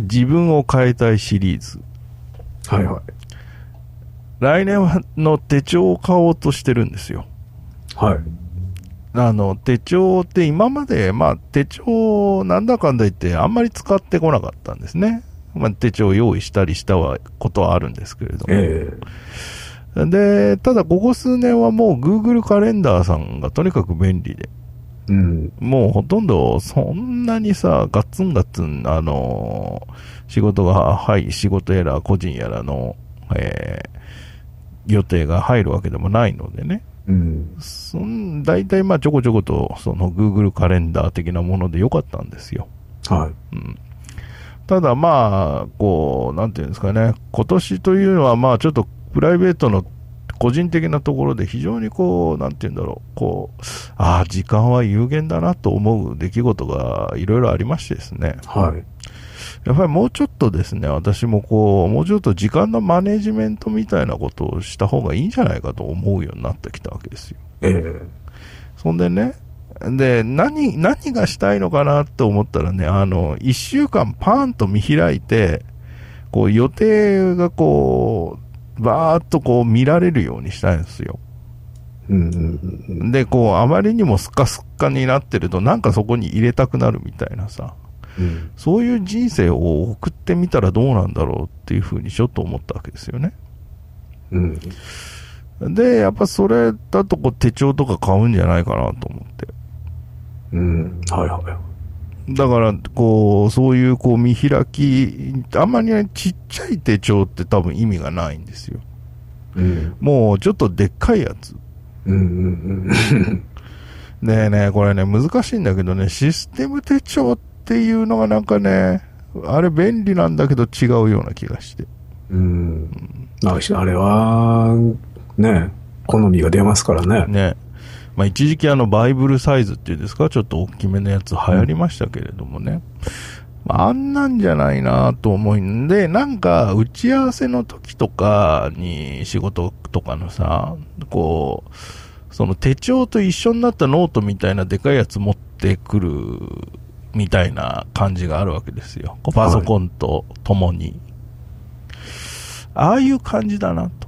自分を変えたいシリーズ。 はいはい。 来年の手帳を買おうとしてるんですよ。 はい。 手帳って今まで、手帳なんだかんだ言ってあんまり使ってこなかったんですね。手帳を用意したりしたことはあるんですけれども。で、ただここ数年はもう Google カレンダーさんがとにかく便利で。 うん。 もうほとんどそんなにさ、ガッツン、仕事やら個人やらの、予定が入るわけでもないのでね。 うん。 大体ちょこちょことその Google カレンダー的なものでよかったんですよ。 はい。 うん。ただなんていうんですかね、今年というのはちょっとプライベートの個人的なところで非常になんていうんだろう、時間は有限だなと思う出来事がいろいろありましてですね。 はい。 やっぱりもうちょっとですね、私ももうちょっと時間のマネジメントみたいなことをした方がいいんじゃないかと思うようになってきたわけですよ。そんでね、で、何がしたいのかなって思ったらね、一週間パーンと見開いて、予定がバーっと見られるようにしたいんですよ。で、あまりにもスカスカになってると、なんかそこに入れたくなるみたいなさ、そういう人生を送ってみたらどうなんだろうっていうふうにちょっと思ったわけですよね。で、やっぱそれだと手帳とか買うんじゃないかなと思って。 はいはい。 だからそういう見開き、あんまりちっちゃい手帳って多分意味がないんですよ。もうちょっとでっかいやつ。ねえね、これね難しいんだけどね、システム手帳っていうのがなんかね、あれ便利なんだけど違うような気がして。 あれはね、好みが出ますからね。 ね。一時期バイブルサイズっていうんですか、ちょっと大きめのやつ流行りましたけれどもね。あんなんじゃないなと思うんで、なんか打ち合わせの時とかに仕事とかのさ、その手帳と一緒になったノートみたいなでかいやつ持ってくるみたいな感じがあるわけですよ。パソコンと共に。ああいう感じだなと。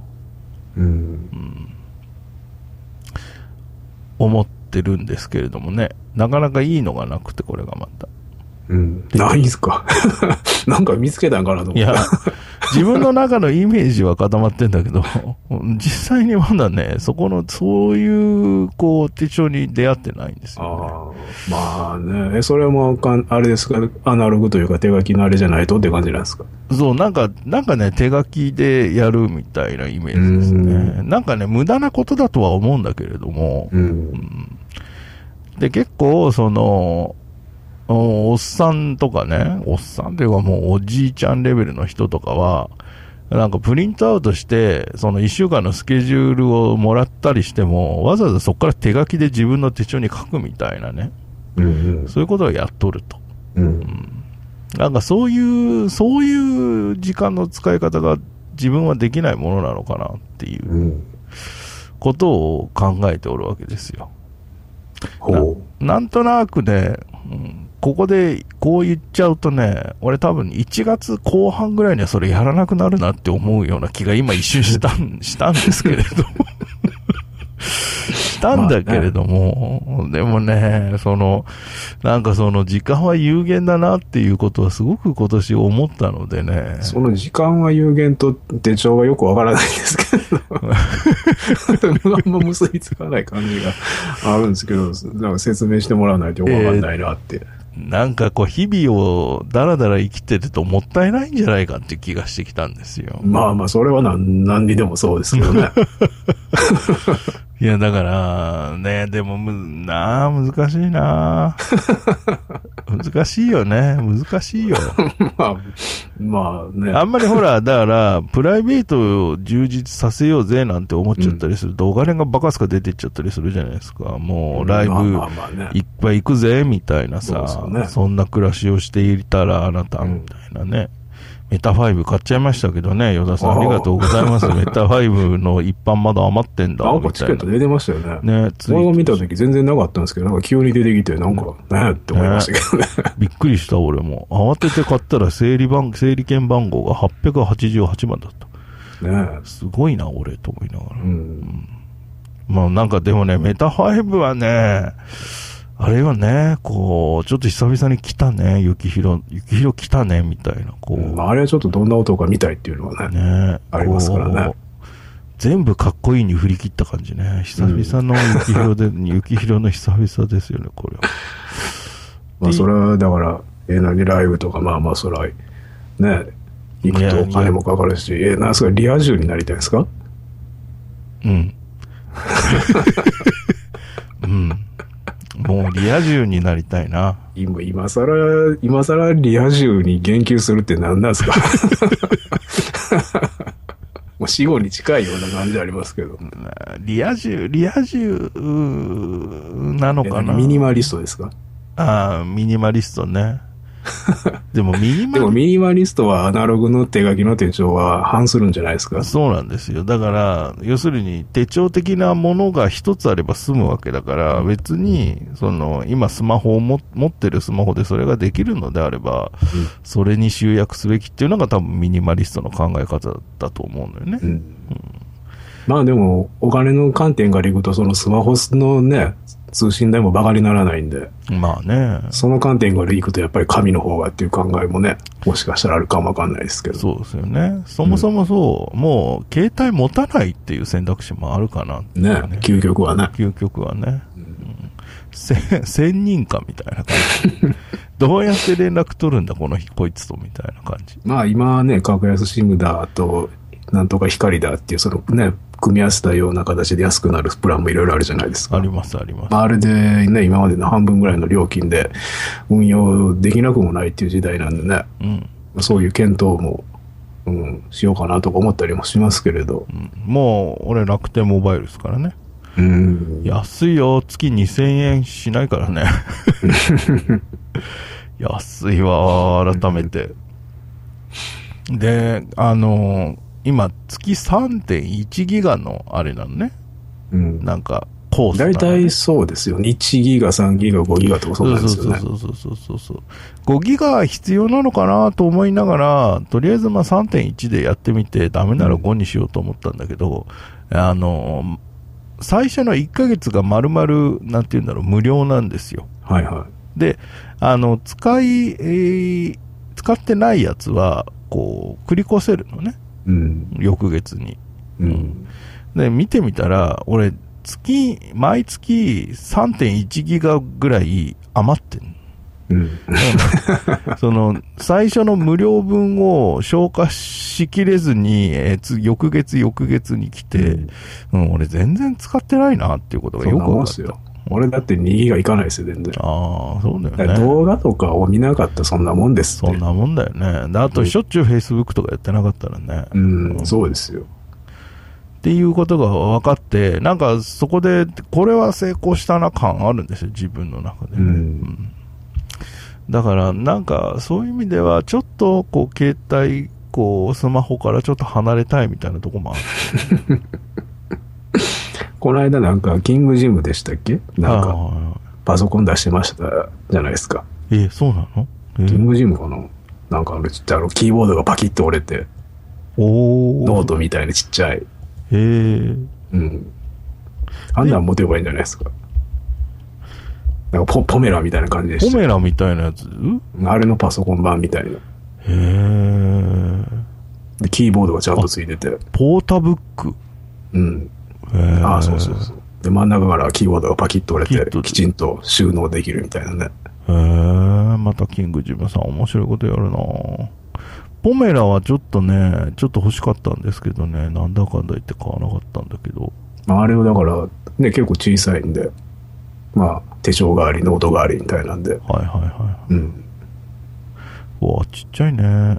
思ってるんですけれどもね、なかなかいいのがなくて、これがまた。 ないんすかなんか見つけたんかなと思って。 いや、自分の中のイメージは固まってんだけど、実際にまだね、そういう、手帳に出会ってないんですよね。 それも、あれですか、アナログというか手書きのあれじゃないとって感じなんですか？ そう、なんかね、手書きでやるみたいなイメージですね。なんかね、無駄なことだとは思うんだけれども、で、結構、おっさんとかね、おっさんというかもうおじいちゃんレベルの人とかは、なんかプリントアウトして、その一週間のスケジュールをもらったりしても、わざわざそこから手書きで自分の手帳に書くみたいなね。そういうことをやっとると。なんかそういう時間の使い方が自分はできないものなのかなっていうことを考えておるわけですよ。なんとなくね、ここでこう言っちゃうとね、俺多分1月後半ぐらいにはそれやらなくなるなって思うような気が今一瞬したんですけれどしたんだけれども、でもね、なんか時間は有限だなっていうことはすごく今年思ったのでね。 その時間は有限と手帳がよくわからないんですけど、あんま結びつかない感じがあるんですけど、なんか説明してもらわないとよくわかんないなって。 なんか日々をだらだら生きてるともったいないんじゃないかって気がしてきたんですよ。 それは何にでもそうですけどね。 いや、だからね、でも難しいな難しいよね。難しいよ。 ね。 あんまりほら、だから、プライベートを充実させようぜなんて思っちゃったりすると、お金がバカすか出てっちゃったりするじゃないですか。もう、ライブいっぱい行くぜ、みたいなさ、そんな暮らしをしていたらあなた、みたいなね。 メタ5買っちゃいましたけどね、与田さんありがとうございます。メタ5の一般まだ余ってんだ。 なんかチケット出てましたよね。 ね、 俺が見た時全然なかったんですけど、なんか急に出てきて、なんか、ねって思いましたけどね。 びっくりした俺も。慌てて買ったら整理券番号が888番だった。 ねすごいな、俺、と思いながら。まあなんかでもね、メタ5はね、あれはね、こう、ちょっと久々に来たね、雪広来たね、みたいな、こう。 あれはちょっとどんな音か見たいっていうのはね、ありますからね。 全部かっこいいに振り切った感じね。久々の雪広で、雪広の久々ですよね、これは。 まあそれはだから、何ライブとか、まあまあそれは、ね、行くとお金もかかるし、なんすか、リア充になりたいんですか？ うん。うん。もうリア充になりたいな。 今更リア充に言及するって何なんですか？もう死後に近いような感じありますけど。 リア充なのかな。 ミニマリストですか？ ああ、ミニマリストね。でもミニマリストはアナログの手書きの手帳は反するんじゃないですか？ そうなんですよ。だから、要するに手帳的なものが一つあれば済むわけだから、別に、今スマホを持ってるスマホでそれができるのであれば、それに集約すべきっていうのが多分ミニマリストの考え方だと思うのよね。 まあでも、お金の観点からいくと、そのスマホのね、通信代もバカにならないんで。 まあね。 その観点からいくと、やっぱり紙の方がっていう考えもね、もしかしたらあるかもわかんないですけど。 そうですよね。そもそももう、携帯持たないっていう選択肢もあるかなってね。究極はね。 究極はね。仙人かみたいな感じ。どうやって連絡取るんだ、こいつと、みたいな感じ。 まあ今はね、格安シムだと、なんとか光だっていう、組み合わせたような形で安くなるプランもいろいろあるじゃないですか。 あります、あります。 あれでね、今までの半分ぐらいの料金で運用できなくもないっていう時代なんでね、そういう検討も、しようかなとか思ったりもしますけれど。 もう、俺楽天モバイルですからね。安いよ、月2000円しないからね。安いわ、改めて。で、今、月 3.1 ギガのあれなのね。なんか、コース、ね。 大体そうですよね。1ギガ、3ギガ、5ギガとかそうなんですよね。 そう。5ギガ必要なのかなと思いながら、とりあえず3.1 でやってみて、ダメなら5にしようと思ったんだけど、最初の1ヶ月が丸々、なんて言うんだろう、無料なんですよ。 はいはい。 で、使ってないやつは、こう、繰り越せるのね。翌月に。で、見てみたら、俺、毎月 3.1 ギガぐらい余ってんの。最初の無料分を消化しきれずに、翌月に来て、俺全然使ってないなっていうことがよくわかった。 俺だって2ギガいかないですよ、全然。 ああ、そうだよね。 動画とかを見なかったらそんなもんですって。 そんなもんだよね。で、あとしょっちゅう Facebook とかやってなかったらね。 そうですよ。 っていうことが分かって、なんかそこで、これは成功したな感あるんですよ、自分の中で。だから、なんか、そういう意味では、ちょっと、こう、携帯、こう、スマホからちょっと離れたいみたいなとこもある。 この間なんか、キングジムでしたっけ？なんか、パソコン出してましたじゃないですか。 そうなの？ キングジムかな？なんかちっちゃいキーボードがパキッと折れて、ノートみたいにちっちゃい。あんなん持てばいいんじゃないですか。なんかポメラみたいな感じでした。 ポメラみたいなやつ？ あれのパソコン版みたいな。で、キーボードがちゃんとついてて。 ポータブック？ そう。で、真ん中からキーボードがパキッと折れて、きちんと収納できるみたいなね。 またキングジムさん面白いことやるな。ポメラはちょっと欲しかったんですけどね、なんだかんだ言って買わなかったんだけど。 あれはだから、ね、結構小さいんで、手帳代わり、ノート代わりみたいなんで。 うわ、ちっちゃいね。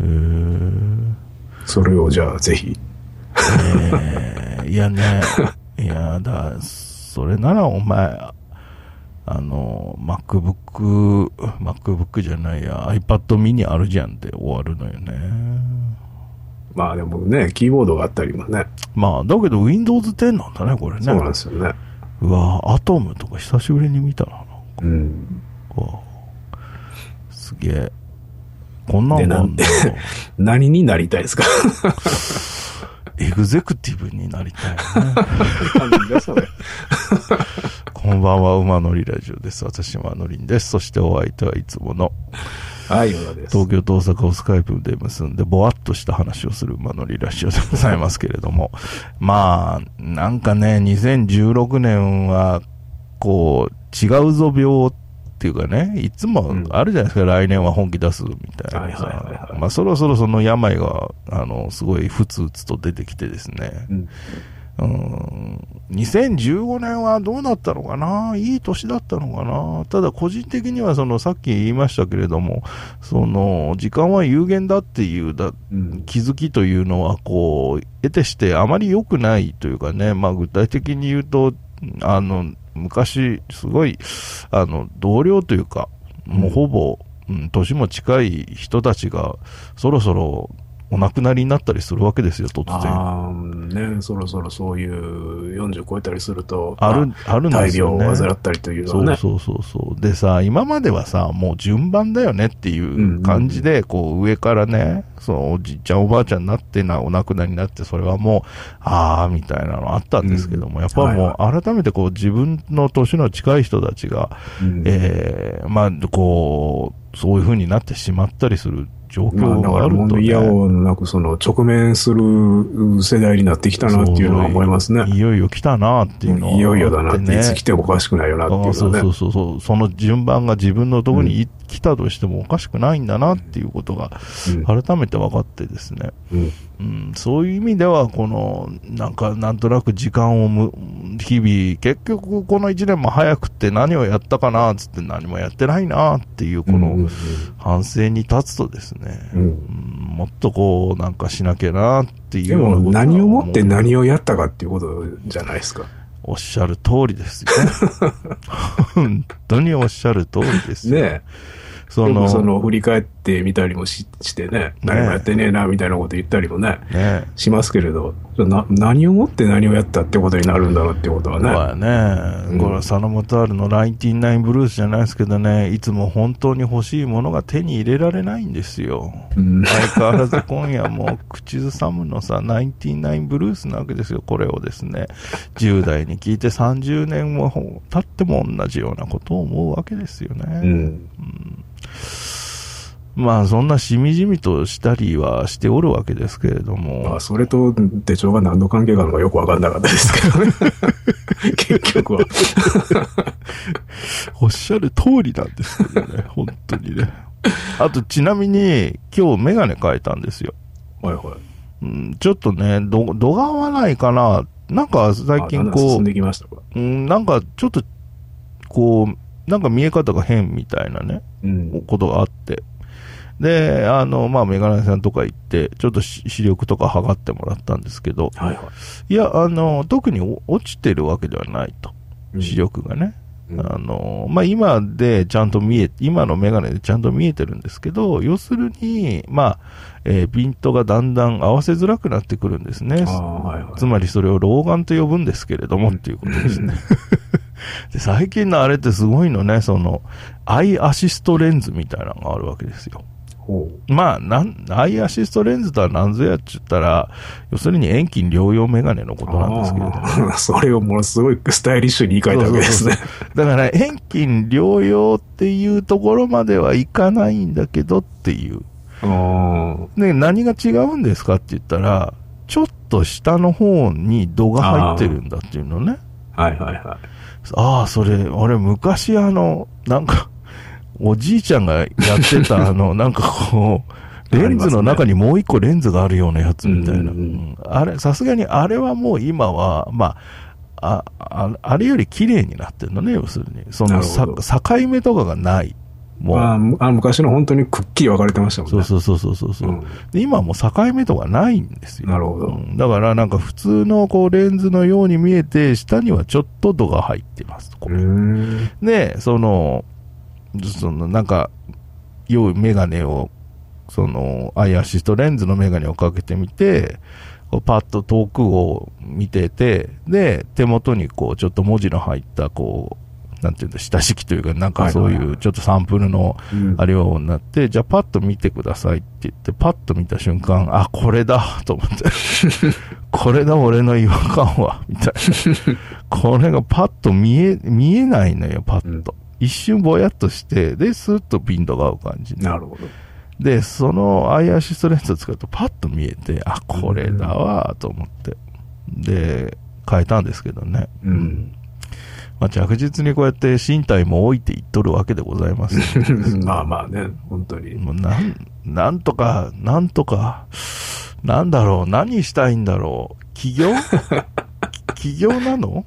それをじゃあ、ぜひ。 いや、それならお前、 MacBook じゃないや、iPad mini あるじゃんって終わるのよね。 まあでもね、キーボードがあったりもね。 まあ、だけど Windows 10なんだね、これね。 そうなんですよね。 うわアトムとか久しぶりに見たな。 うん。 うわすげえ。こんなのなんだろう。 何になりたいですか？ エグゼクティブになりたいね。 なんだそれ。 こんばんは、馬乗りラジオです。私、馬乗りんです。そしてお相手はいつもの、 はい、ヨダです。 東京と大阪をスカイプで結んで、ぼわっとした話をする馬乗りラジオでございますけれども。まあ、なんかね、2016年は、こう、違うぞ病っていうかね、いつもあるじゃないですか、来年は本気出すみたいなさ。まあ、そろそろその病が、すごいふつふつと出てきてですね。2015年はどうだったのかな、いい年だったのかな。ただ個人的にはさっき言いましたけれども、時間は有限だっていう気づきというのはこう得てしてあまり良くないというかね、まあ具体的に言うと昔すごい同僚というかもうほぼ、年も近い人たちがそろそろお亡くなりになったりするわけですよ、突然。 ね、そろそろそういう40超えたりすると、 あるんですよね。 大病を患ったりというのはね。 そう。でさ、今まではさ、もう順番だよねっていう感じで、こう上からね、おじいちゃんおばあちゃんになってお亡くなりになって、それはもう、みたいなのあったんですけども、やっぱもう改めてこう自分の年の近い人たちが、まあ、こう、そういう風になってしまったりする状況があるとね。 嫌をなく直面する世代になってきたなっていうのは思いますね。 いよいよ来たなっていうのは、ね。 いよいよだなって、いつ来てもおかしくないよなっていうのはね。 そう。その順番が自分のところに来たとしてもおかしくないんだなっていうことが改めて分かってですね。そういう意味では、なんとなく時間を日々、結局この1年も早くって何をやったかなつって何もやってないなっていうこの反省に立つとですね、もっとこうなんかしなきゃなっていうようなこと。 でも何をもって何をやったかっていうことじゃないですか。 おっしゃる通りですよね。本当におっしゃる通りですよ。 ねえ。振り返ってみたりもしてね、何もやってねえなみたいなこと言ったりもね、しますけれど、何をもって何をやったってことになるんだろうってことはね。 そうやね。これは佐野元春の99ブルースじゃないですけどね、いつも本当に欲しいものが手に入れられないんですよ。相変わらず今夜も口ずさむのさ、99ブルースなわけですよ。これをですね、10代に聞いて30年も経っても同じようなことを思うわけですよね。まあそんなしみじみとしたりはしておるわけですけれども、 まあそれと手帳が何の関係があるのかよく分かんなかったですけどね。結局はおっしゃる通りなんですけどね。本当にね。あとちなみに今日メガネ変えたんですよ。ちょっとね度が合わないかな。なんか最近こう進んできましたか。 なんかちょっとこうなんか見え方が変みたいなね、ことがあって。で、まあ、メガネさんとか行って、ちょっと視力とか測ってもらったんですけど、いや、特に落ちてるわけではないと。視力がね。まあ、今のメガネでちゃんと見えてるんですけど、要するに、まあ、ピントがだんだん合わせづらくなってくるんですね。つまりそれを老眼と呼ぶんですけれども、っていうことですね。で最近のあれってすごいのね、アイアシストレンズみたいなのがあるわけですよ。まあ、アイアシストレンズとは何ぞやって言ったら、要するに遠近療養メガネのことなんですけれども、 それをものすごいスタイリッシュに言い換えたわけですね。 だから遠近療養っていうところまではいかないんだけどっていう。で、何が違うんですかって言ったら、ちょっと下の方に度が入ってるんだっていうのね。それ、俺昔なんか、おじいちゃんがやってたなんかこう、レンズの中にもう一個レンズがあるようなやつみたいな。あれ、さすがにあれはもう今は、まあれより綺麗になってるのね、要するに。境目とかがない。 もう。 昔の本当にくっきり分かれてましたもんね。 そう。で今はもう境目とかないんですよ。 なるほど。 だからなんか普通のこうレンズのように見えて、下にはちょっと度が入ってます。これで、なんか、良いメガネを、アイアシストレンズのメガネをかけてみて、こうパッと遠くを見てて、で、手元にこう、ちょっと文字の入った、こう、なんていうんだ、下敷きというか、なんかそういう、ちょっとサンプルの、あれをなって、じゃあパッと見てくださいって言って、パッと見た瞬間、あ、これだと思って。これだ、俺の違和感は、みたいな。これがパッと見えないのよ、パッと。一瞬ぼやっとして、で、スーッとピントが合う感じ。 なるほど。 で、そのアイアシストレンズを使うとパッと見えて、あ、これだわと思って。で、変えたんですけどね。まあ、着実にこうやって身体も老いていっとるわけでございます。 まあね、本当に。 もうなんとか、なんだろう、何したいんだろう。起業なの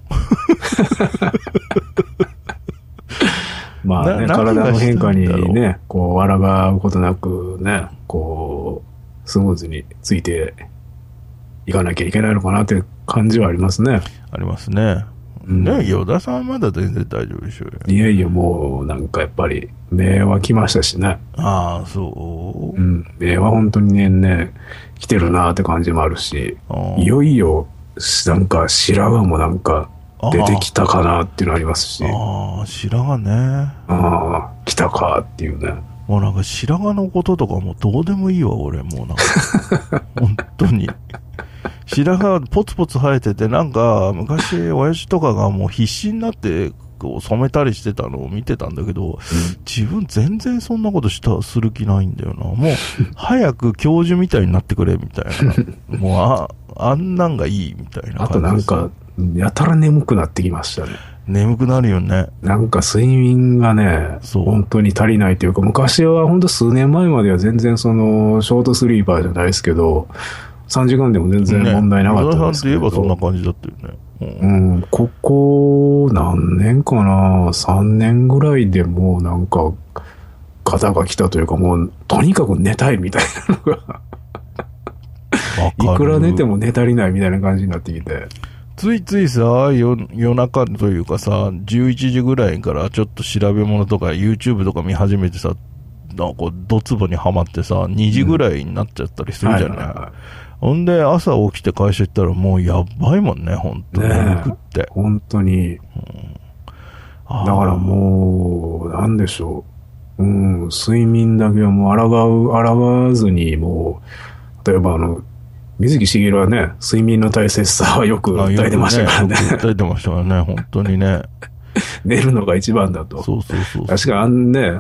まあね、体の変化にね、こう、抗うことなくね、こう、スムーズについていかなきゃいけないのかなって感じはありますね。 ありますね。ね、与田さんはまだ全然大丈夫でしょうよ。 いやいや、もうなんかやっぱり、目は来ましたしね。 ああ、そう。 目は本当にね、来てるなって感じもあるし、いよいよ、なんか白髪もなんか、出てきたかなっていうのありますし。 ああ、白髪ね。 来たかっていうね。 もうなんか白髪のこととかもうどうでもいいわ、俺。もうなんか。本当に。白髪ポツポツ生えてて、なんか昔親父とかがもう必死になってこう染めたりしてたのを見てたんだけど、自分全然そんなことする気ないんだよな。もう早く教授みたいになってくれみたいな。もうあんなんがいいみたいな感じ。 あとなんか、やたら眠くなってきましたね。 眠くなるよね。 なんか睡眠がね、本当に足りないというか、昔は本当数年前までは全然ショートスリーパーじゃないですけど、3時間でも全然問題なかったんですけど。 ね、さんといえばそんな感じだったよね。 ここ何年かな、3年ぐらいでもうなんか、ガタが来たというか、もうとにかく寝たいみたいなのがいくら寝ても寝足りないみたいな感じになってきて。 ついついさ、夜中というかさ、11時ぐらいからちょっと調べ物とか YouTube とか見始めてさ、なんかドツボにはまってさ、2時ぐらいになっちゃったりするじゃない。ほんで朝起きて会社行ったらもうやばいもんね、本当に。眠くって。 本当に。だからもう、なんでしょう。睡眠だけはもう抗わずに、もう、例えば水木しげるはね、睡眠の大切さはよく訴えてましたからね。 訴えてましたからね、本当にね。 寝るのが一番だと。 そう。 確かね、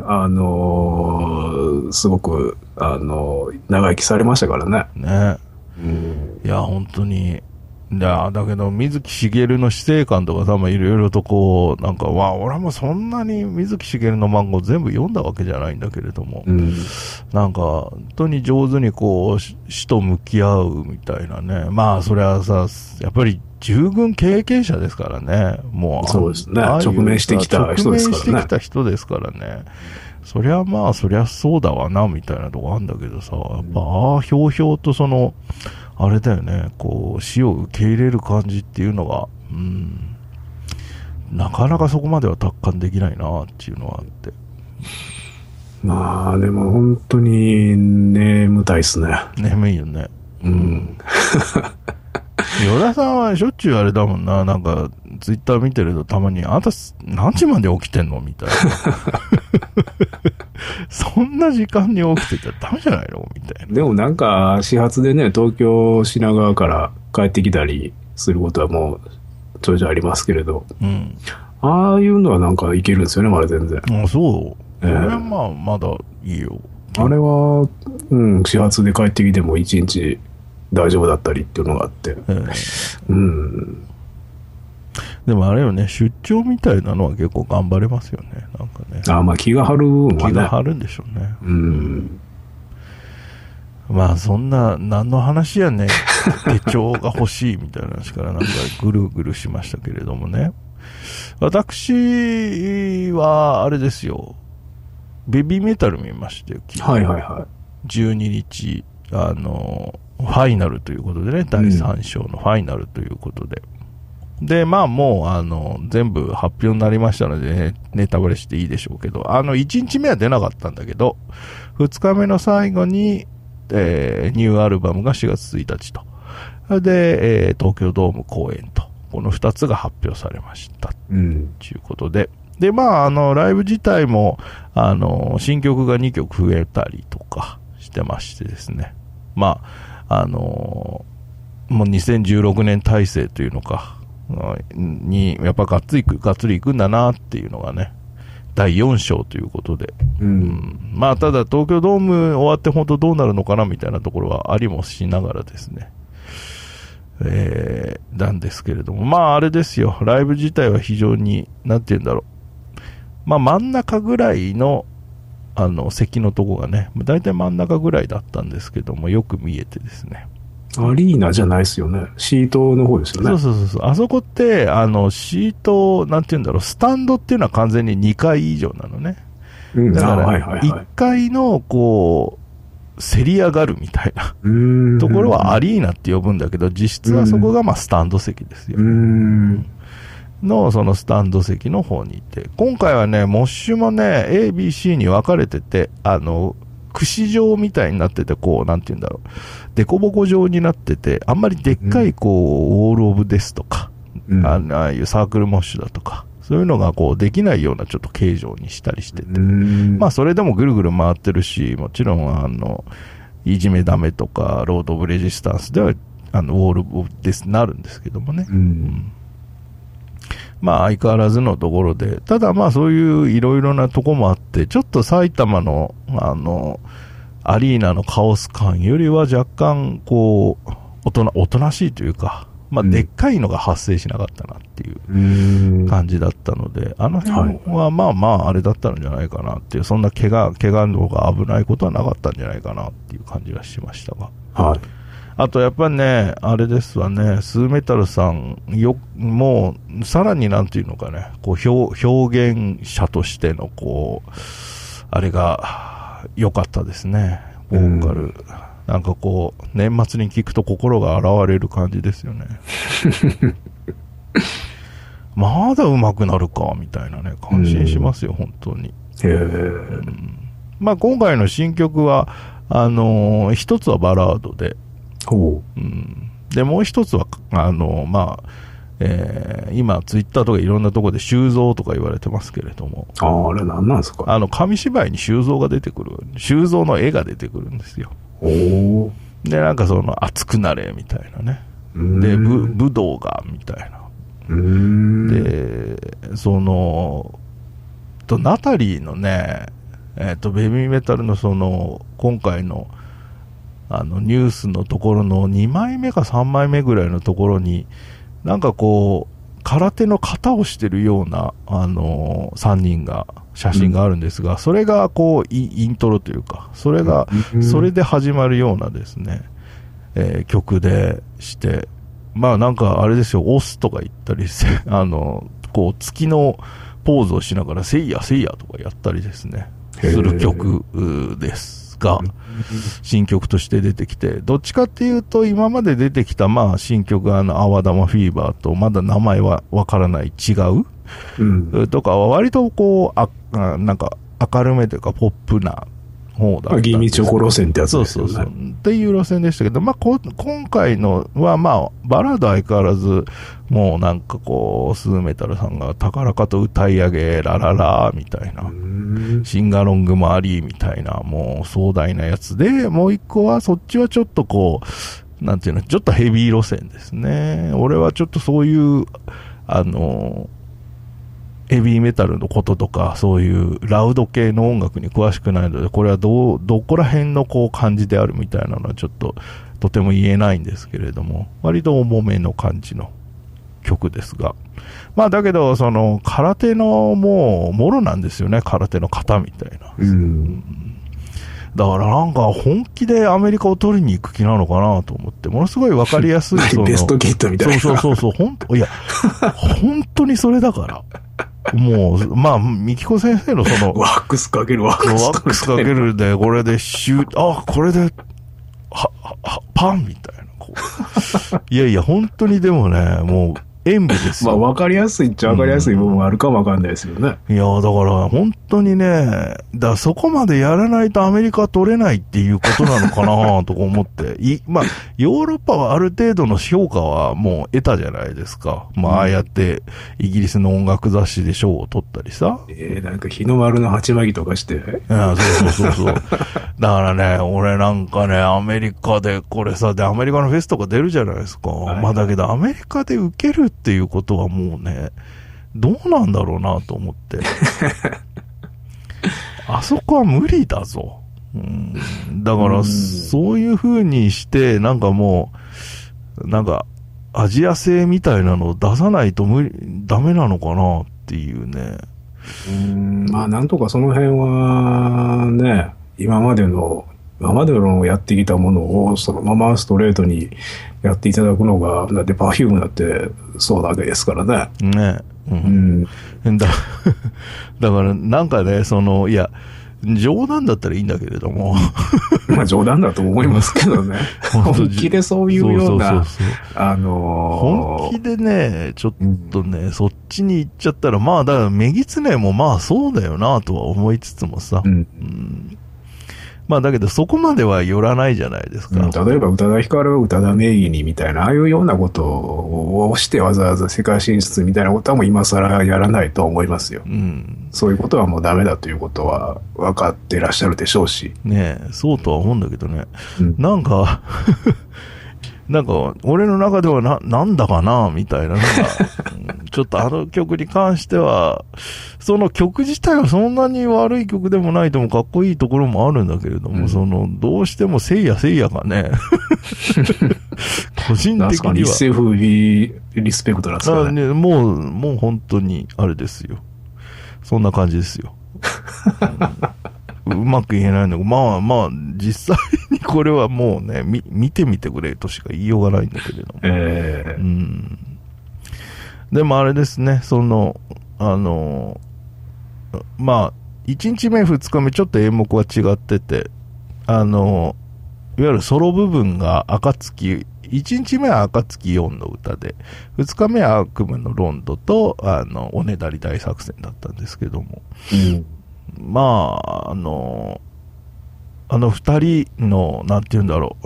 すごく、長生きされましたからね。 ね。いや、本当に。だけど、水木しげるの死生観とか多分いろいろとこう、なんか、俺もそんなに水木しげるの漫画を全部読んだわけじゃないんだけれども、なんか、本当に上手にこう、死と向き合うみたいなね。まあ、それはさ、やっぱり従軍経験者ですからね。もう、 そうですね。直面してきた人ですからね。 直面してきた人ですからね。そりゃまあ、そりゃそうだわな、みたいなとこあるんだけどさ、やっぱ、ひょうひょうとあれだよね、こう、死を受け入れる感じっていうのが、なかなかそこまでは達観できないな、っていうのはあって。 まあ、でも本当に眠たいっすね。 眠いよね。与田さんはしょっちゅうあれだもんな、なんか、ツイッター見てるとたまに、あんた何時まで起きてんのみたいな。そんな時間に起きてたらダメじゃないのみたいな。 でもなんか、始発でね、東京品川から帰ってきたりすることはもう、ちょいちょいありますけれど。ああいうのはなんかいけるんですよね、まだ全然。 そう。これはまあ、まだいいよ。 あれは、始発で帰ってきても一日大丈夫だったりっていうのがあって。 でもあれよね、出張みたいなのは結構頑張れますよね、なんかね。 まあ気が張る部分はね。 気が張るんでしょうね。まあそんな、何の話やねん、手帳が欲しいみたいな話からなんかぐるぐるしましたけれどもね。私は、あれですよ。 ベビーメタル見ましたよ、 はいはいはい。 12日、ファイナルということでね、第3章のファイナルということで。で、まあもう、全部発表になりましたので、ね、ネタバレしていいでしょうけど、1日目は出なかったんだけど、2日目の最後に、ニューアルバムが4月1日と。で、東京ドーム公演と。この2つが発表されました。ということで。で、まあ、ライブ自体も、新曲が2曲増えたりとかしてましてですね。まあ、もう2016年体制というのか、に、やっぱがっつりいくんだなっていうのがね、第4章ということで。まあ、ただ東京ドーム終わって本当どうなるのかなみたいなところはありもしながらですね。なんですけれども、まああれですよ、ライブ自体は非常に、なんて言うんだろう。まあ真ん中ぐらいの、席のとこがね、だいたい真ん中ぐらいだったんですけども、よく見えてですね。 アリーナじゃないですよね。シートの方ですよね。 そう。あそこって、シート、なんて言うんだろう、スタンドっていうのは完全に2階以上なのね。だから、1階の、こう、せり上がるみたいなところはアリーナって呼ぶんだけど、実質はそこがまあスタンド席ですよ。の、そのスタンド席の方にいて、今回はね、モッシュもね、A、B、C に分かれてて、串状みたいになってて、こう、なんて言うんだろう、デコボコ状になってて、あんまりでっかい、こう、ウォールオブデスとか、ああいうサークルモッシュだとか、そういうのがこうできないようなちょっと形状にしたりしてて、まあそれでもぐるぐる回ってるし、もちろんいじめダメとかロードオブレジスタンスではウォールオブデスになるんですけどもね、まあ相変わらずのところで、ただまあそういういろいろなとこもあって、ちょっと埼玉のアリーナのカオス感よりは若干こうおとなしいというか、まあ、でっかいのが発生しなかったなっていう感じだったので、あの辺はまあまああれだったんじゃないかなっていう、そんな怪我の方が危ないことはなかったんじゃないかなっていう感じがしましたが。はい。あとやっぱりね、あれですわね、スーメタルさん、もう、さらになんていうのかね、こう表現者としてのこう、あれが良かったですね、ボーカル。なんかこう、年末に聞くと心が洗われる感じですよね。まだ上手くなるか、みたいなね、感心しますよ、本当に。まあ今回の新曲は、一つはバラードで、で、もう一つは、まあ、今、ツイッターとかいろんなところで修造とか言われてますけれども。 あれ何なんですか？ 紙芝居に修造が出てくる。修造の絵が出てくるんですよ。で、なんか熱くなれ、みたいなね。で、武道が、みたいな。で、ナタリーのね、ベビーメタルの今回の、ニュースのところの2枚目か3枚目ぐらいのところに、なんかこう、空手の型をしてるような、3人が、写真があるんですが、それがこう、イントロというか、それで始まるようなですね、曲でして、まあなんかあれですよ、オスとか言ったりして、こう、月のポーズをしながら、せいやせいやとかやったりですね、する曲ですが、新曲として出てきて、どっちかっていうと、今まで出てきた、まあ、新曲泡玉フィーバーと、まだ名前はわからない違う、とかは割とこう、なんか明るめというかポップな方だったんです。 ギミチョコ路線ってやつですよね。 そうっていう路線でしたけど、まあ今回のはまあバラード相変わらず、もうなんかこう、スーメタルさんが高らかと歌い上げ、ラララみたいな、シンガロングもありみたいな、もう壮大なやつで、もう一個はそっちはちょっとこう、なんていうの、ちょっとヘビー路線ですね。俺はちょっとそういう、ヘビーメタルのこととか、そういうラウド系の音楽に詳しくないので、これはどこら辺のこう感じであるみたいなのはちょっととても言えないんですけれども、割と重めの感じの曲ですが。まあだけど、空手のもろなんですよね、空手の型みたいな。だからなんか本気でアメリカを取りに行く気なのかなと思って、ものすごいわかりやすい。 ベストキットみたいな。 そう、いや、本当にそれだから。 もう、まあ、みきこ先生のその、 ワックスかけるワックス。 ワックスかけるで、これでこれで、パンみたいな。こういやいや、本当にでもね、もう、演舞ですよ。 まあ、わかりやすいっちゃわかりやすい部分はあるかもわかんないですよね。 いや、だから本当にね、そこまでやらないとアメリカ取れないっていうことなのかなとか思って。まあ、ヨーロッパはある程度の評価はもう得たじゃないですか。まあ、ああやってイギリスの音楽雑誌で賞を取ったりさ。 なんか日の丸の鉢巻きとかして。 いや、そう。だからね、俺なんかね、アメリカでこれさ、で、アメリカのフェスとか出るじゃないですか。はい、まあだけどアメリカで受けるっていうことはもうね、どうなんだろうなと思って。あそこは無理だぞ。だから、そういう風にして、なんかもう、なんか、アジア製みたいなのを出さないとダメなのかなっていうね。 まあなんとかその辺はね、今までのやってきたものをそのままストレートにやっていただくのが、だってパフュームだってそうだけですからね。 ね。だからなんかね、いや、冗談だったらいいんだけれども。 まあ冗談だと思いますけどね。本気でそういうような、 本気でね、ちょっとね、そっちに行っちゃったら、まあだからメギツネもまあそうだよなとは思いつつもさ。まあだけどそこまでは寄らないじゃないですか。 例えば宇多田ヒカルを宇多田名義にみたいな、ああいうようなことをしてわざわざ世界進出みたいなことはもう今更やらないと思いますよ。そういうことはもうダメだということは分かってらっしゃるでしょうし。 ねえ、そうとは思うんだけどね。なんか、俺の中ではなんだかな、みたいなのが、ちょっとあの曲に関しては、その曲自体はそんなに悪い曲でもないともかっこいいところもあるんだけれども、どうしてもせいやがね、個人的には。確かに一世風靡リスペクトなんですかね。もう本当にあれですよ。そんな感じですよ。うまく言えないのが、まあ、実際にこれはもうね、見てみてくれとしか言いようがないんだけれども。でもあれですね、まあ、1日目、2日目、ちょっと演目は違ってて、いわゆるソロ部分が1日目は暁4の歌で、2日目は悪夢のロンドと、おねだり大作戦だったんですけども。まあ、二人の、なんて言うんだろ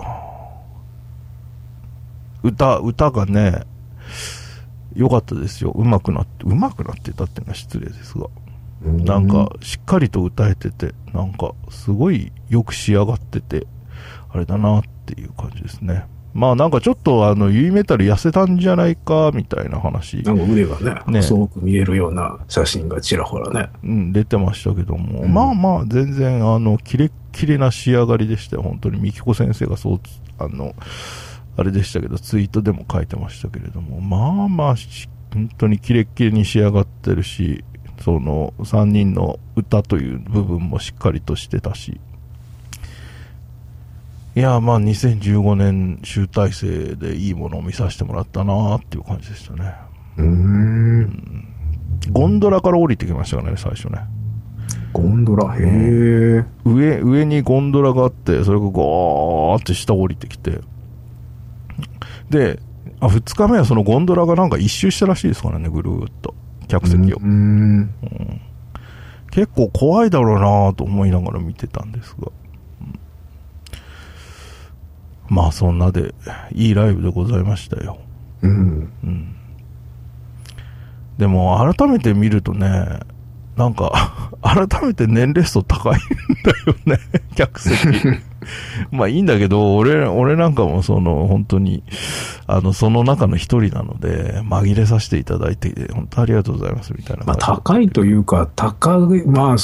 う。歌がね、良かったですよ。上手くなってたっていうのは失礼ですが。なんか、しっかりと歌えてて、なんか、すごいよく仕上がってて、あれだなっていう感じですね。まあなんかちょっとユイメタル痩せたんじゃないかみたいな話。 なんか腕がね、すごく見えるような写真がちらほらね。 出てましたけども、まあまあ全然キレッキレな仕上がりでしたよ。本当にみきこ先生がそう、あれでしたけど、ツイートでも書いてましたけれども、まあまあ、本当にキレッキレに仕上がってるし、3人の歌という部分もしっかりとしてたし、いや、まあ2015年集大成でいいものを見させてもらったなーっていう感じでしたね。ゴンドラから降りてきましたからね、最初ね。 ゴンドラ、へえ。 上にゴンドラがあって、それがゴーって下降りてきて、で、2日目はそのゴンドラがなんか一周したらしいですからね、ぐるーっと客席を。結構怖いだろうなーと思いながら見てたんですが。まあそんなでいいライブでございましたよ。でも改めて見るとね、なんか改めて年齢層高いんだよね、客席。まあいいんだけど、俺なんかも本当にその中の一人なので紛れさせていただいて本当ありがとうございますみたいな。 まあ高いというかまあ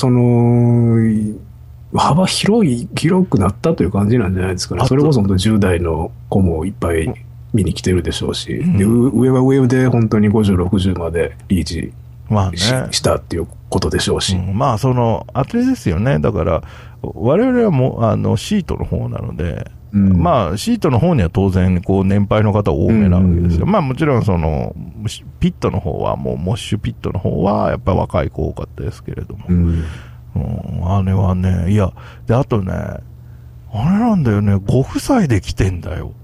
幅広くなったという感じなんじゃないですかね。それこそ本当10代の子もいっぱい見に来てるでしょうし、で上は上で本当に50、60までリーチしたっていうことでしょうし。 まああれですよね。だから我々はもう、シートの方なので、 うん、 まあ、シートの方には当然、こう、年配の方多めなわけですよ。まあ、もちろん、ピットの方は、もう、モッシュピットの方は、やっぱり若い子多かったですけれども。あれはね、いや、で、あとね、あれなんだよね、ご夫妻で来てんだよ。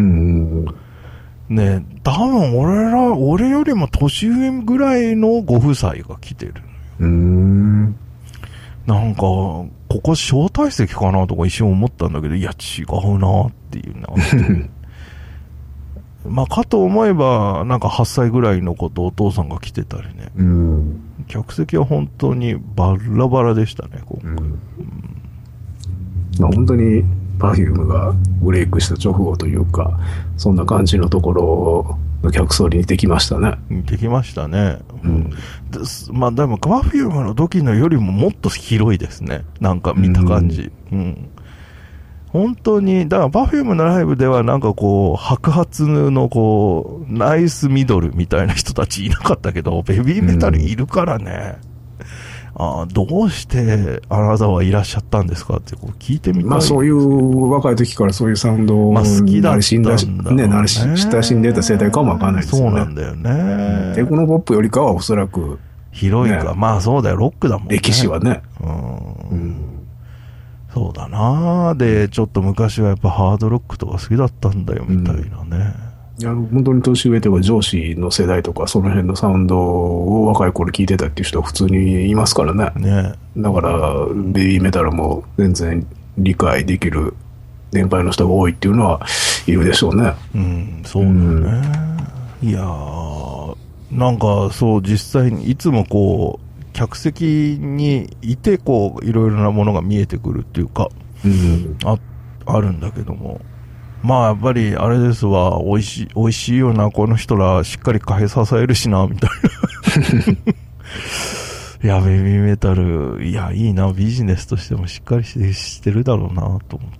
ね、多分俺よりも年上ぐらいのご夫妻が来てる。なんか、ここ招待席かなとか一瞬思ったんだけど、いや、違うなっていうな。まあ、かと思えば、なんか8歳ぐらいの子とお父さんが来てたりね。客席は本当にバラバラでしたね、 まあ、本当に Perfume がブレイクした直後というか、そんな感じのところの客層に似てきましたね。 似てきましたね。まあでも Perfume の時のよりももっと広いですね。なんか見た感じ。本当に、だから Perfume のライブではなんかこう、白髪のこう、ナイスミドルみたいな人たちいなかったけど、ベビーメタルいるからね。どうしてあなたはいらっしゃったんですかってこう聞いてみたい。 まあそういう若い時からそういうサウンドを、 好きだったんだろうね。 親しんでた世代かもわかんないですよね。 そうなんだよね。 テクノポップよりかはおそらく広いか、ね、まあそうだよ、ロックだもんね。 歴史はね。 そうだな。で、ちょっと昔はやっぱハードロックとか好きだったんだよみたいなね。 いや本当に年上というか上司の世代とかその辺のサウンドを若い頃聞いてたっていう人は普通にいますからね。だからベビーメタルも全然理解できる年配の人が多いっていうのはいるでしょうね。 そうだね。いやー、なんかそう実際にいつもこう客席にいてこういろいろなものが見えてくるっていうか、あるんだけども。まあやっぱりあれですわ、美味しいよな、この人らしっかり買い支えるしな、みたいな。いや、ベビーメタル、いや、いいな、ビジネスとしてもしっかりしてるだろうな、と思って。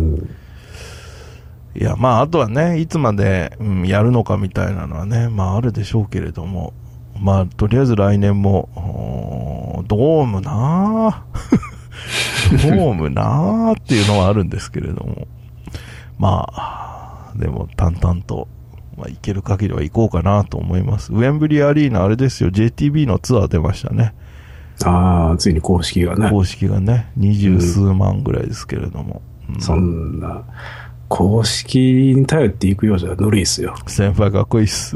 いや、まああとはね、いつまで、やるのかみたいなのはね、まああるでしょうけれども、まあとりあえず来年も、ドームなドームなっていうのはあるんですけれども、まあ、でも淡々と、まあ、行ける限りは行こうかなと思います。ウェンブリーアリーナ、あれですよ、JTB のツアー出ましたね。 ついに公式がね。 公式がね、20数万ぐらいですけれども。 そんな、公式に頼っていくようじゃぬるいっすよ。 先輩かっこいいっす。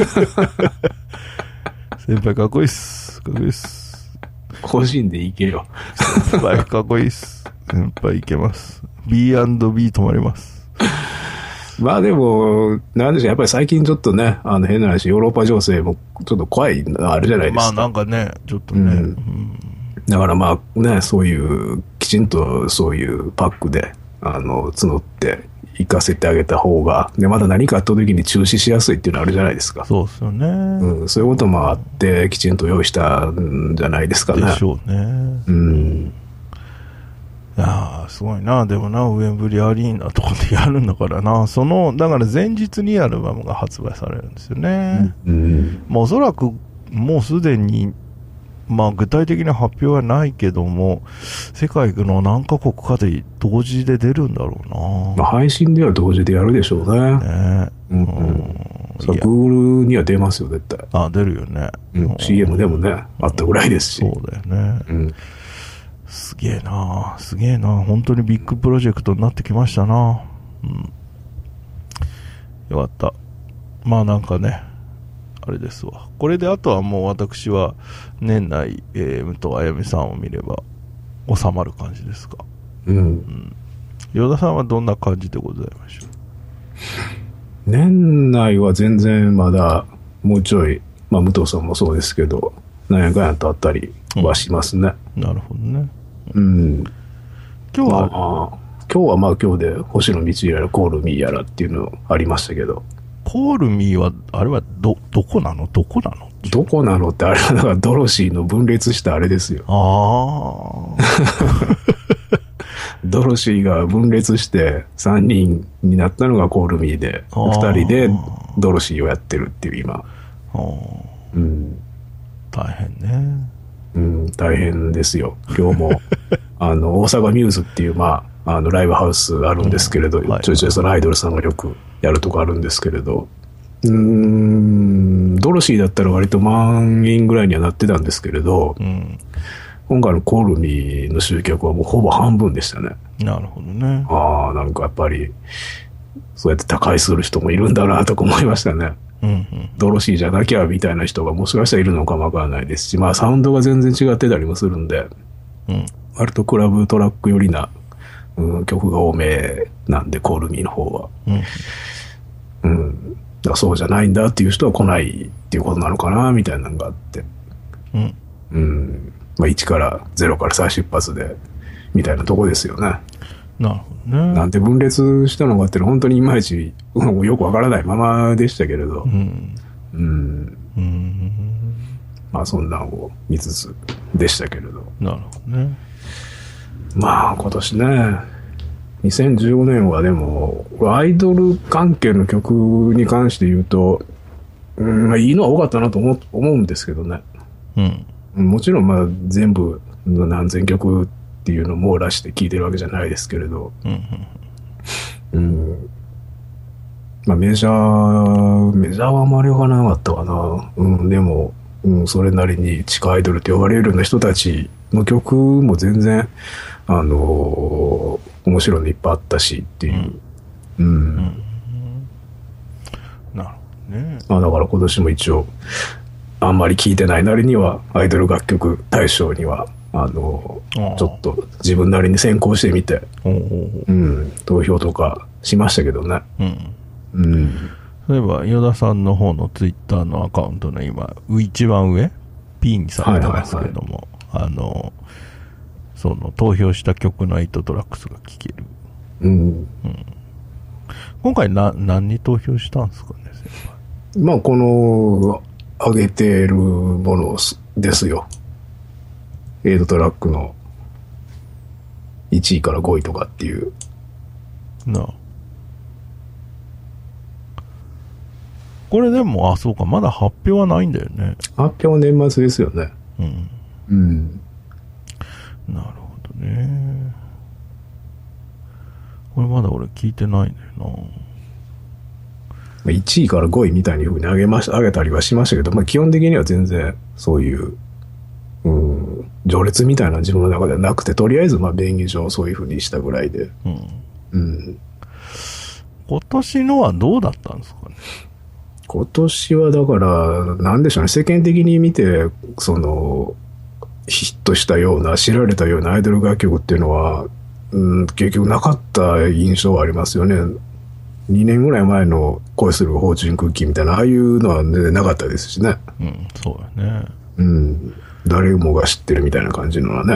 先輩かっこいいっす。かっこいいっす。 個人で行けよ。 先輩かっこいいっす。先輩行けます。B&B 止まります。 まあでも、なんでしょう、やっぱり最近ちょっとね、変な話、ヨーロッパ情勢もちょっと怖いのあるじゃないですか。 まあなんかね、ちょっとね。 だからまあね、そういう、きちんとそういうパックで、募って行かせてあげた方が、で、まだ何かあった時に中止しやすいっていうのあるじゃないですか。 そうですよね。 そういうこともあって、きちんと用意したんじゃないですかね。 でしょうね。いやーすごいな。でもな、ウェンブリーアリーナとかでやるんだからな。だから前日にアルバムが発売されるんですよね。おそらくもうすでに、まあ具体的な発表はないけども、世界の何カ国かで同時で出るんだろうな。 配信では同時でやるでしょうね。Google には出ますよ、絶対。 出るよね。 CM でもね、あったぐらいですし。 そうだよね。すげえな、すげえな、本当にビッグプロジェクトになってきましたな。よかった。まあなんかね、あれですわ。これであとはもう私は年内、武藤あやみさんを見れば収まる感じですか。与田さんはどんな感じでございましょう。 年内は全然まだもうちょい、まあ武藤さんもそうですけど、何やかんやとあったりはしますね。 なるほどね。 今日はまあ今日で星野道やらコールミーやらっていうのありましたけど、 コールミーはあれはどこなのってあれはだからドロシーの分裂したあれですよ。ドロシーが分裂して3人になったのがコールミーで、2人でドロシーをやってるっていう今。 大変ね。 大変ですよ。今日も大阪ミューズっていう、ライブハウスあるんですけれど、ちょいちょいそのアイドルさんがよくやるとこあるんですけれど、ドロシーだったら割と満員ぐらいにはなってたんですけれど、今回のコルミの集客はもうほぼ半分でしたね。 なるほどね。 なんかやっぱり、そうやって他界する人もいるんだなとか思いましたね。ドロシーじゃなきゃみたいな人がもしかしたらいるのかもわからないですし、サウンドが全然違ってたりもするんで、割とクラブトラック寄りな、曲が多めなんで、コールミーの方は。だそうじゃないんだっていう人は来ないっていうことなのかなみたいなのがあって。1から0から再出発で、みたいなとこですよね。 なるほどね。 なんで分裂したのかっていうのは本当にいまいち、よくわからないままでしたけれど。そんなんを見つつでしたけれど。 なるほどね。 今年ね、2015年はでも、アイドル関係の曲に関して言うと、いいのは多かったなと思うんですけどね。もちろん全部何千曲っていうのを網羅して聴いてるわけじゃないですけれど、メジャーはあまりわからなかったかな。でも、それなりに地下アイドルと呼ばれるような人たちの曲も全然、面白いのいっぱいあったしっていう。 なるほどね。 だから今年も一応、あんまり聴いてないなりには、アイドル楽曲大賞には、ちょっと自分なりに選考してみて、投票とかしましたけどね。 例えば、与田さんの方のツイッターのアカウントの今、一番上、P にされてますけども、その投票した曲の8トラックスが聴ける。今回何に投票したんですかね、先輩。 この、上げてるものですよ。8トラックの1位から5位とかっていう。 これでも、そうか、まだ発表はないんだよね。 発表は年末ですよね。 なるほどね。これまだ俺聞いてないんだよな。 1位から5位みたいに風に上げたりはしましたけど、基本的には全然そういう、序列みたいな自分の中ではなくて、とりあえず便宜上そういう風にしたぐらいで。 今年のはどうだったんですかね。 今年はだから、なんでしょうね、世間的に見て、ヒットしたような、知られたようなアイドル楽曲っていうのは、結局なかった印象はありますよね。2年ぐらい前の恋するフォーチュンクッキーみたいな、ああいうのは全然なかったですしね。 そうだね。 誰もが知ってるみたいな感じのはね。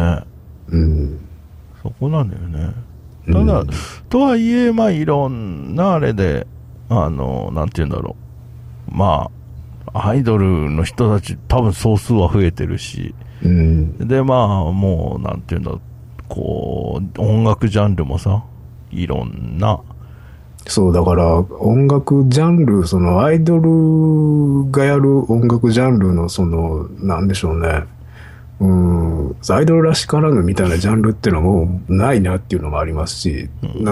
そこなんだよね。ただ、とはいえ、いろんなあれで、なんて言うんだろう。アイドルの人たち、多分総数は増えてるし、で、もう、なんて言うんだろう。音楽ジャンルもさ、いろんな。 そう、だから、音楽ジャンル、アイドルがやる音楽ジャンルの、なんでしょうね。アイドルらしからぬみたいなジャンルっていうのもないなっていうのもありますし、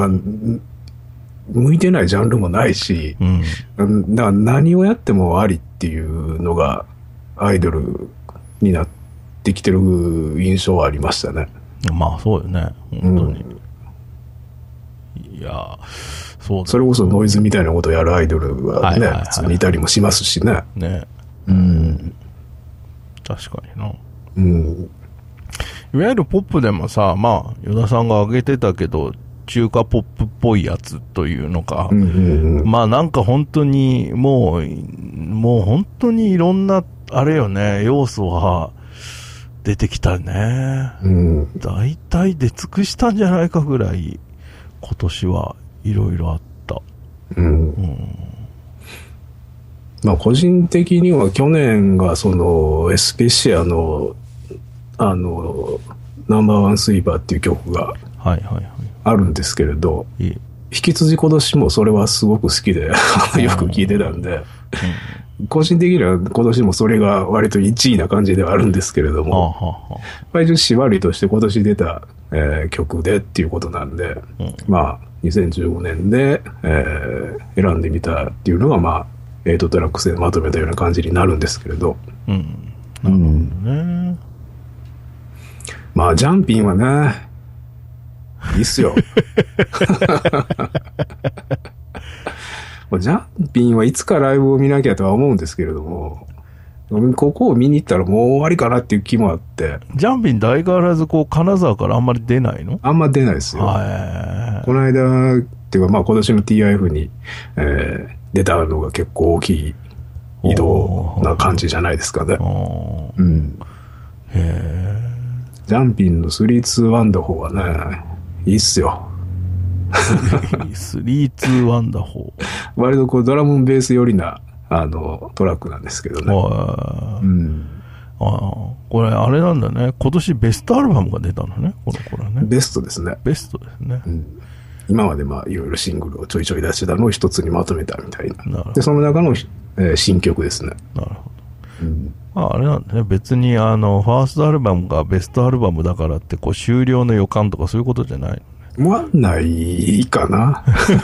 向いてないジャンルもないし、だから何をやってもありっていうのがアイドルになってきてる印象はありましたね。 そうよね、本当に。いや、そうだ。 それこそノイズみたいなことをやるアイドルはね、普通にいたりもしますしね。 確かにな。いわゆるポップでもさ、与田さんが挙げてたけど、中華ポップっぽいやつというのか、なんか本当にもう本当にいろんなあれよね、要素は出てきたね。大体出尽くしたんじゃないかぐらい今年はいろいろあった。 個人的には去年がエスペシアのナンバーワンスイーパーっていう曲があるんですけれど、引き続き今年もそれはすごく好きでよく聴いてたんで、 個人的には今年もそれが割と1位な感じではあるんですけれども、一応縛りとして今年出た、曲でっていうことなんで、まあ、2015年で、選んでみたっていうのが、まあ、8トラックスでまとめたような感じになるんですけれど。 なるほどね。 まあ、ジャンピンはね、いいっすよ。ジャンピンはいつかライブを見なきゃとは思うんですけれども、ここを見に行ったらもう終わりかなっていう気もあって。 ジャンピン相変わらずこう金沢からあんまり出ないの？ あんま出ないですよ。この間っていうかまあ今年の TIF に、出たのが結構大きい移動な感じじゃないですかね。うん。ジャンピンの3-2-1の方はね、いいっすよ。 3-2-1 割とこうドラムベース寄りなトラックなんですけどね。 これあれなんだね。今年ベストアルバムが出たのね。これね。 ベストですね。 ベストですね。 今までまあいろいろシングルをちょいちょい出してたのを一つにまとめたみたいな。でその中の、新曲ですね。 なるほど。あれなんだね。別にファーストアルバムがベストアルバムだからってこう終了の予感とかそういうことじゃないのね。 ないかな。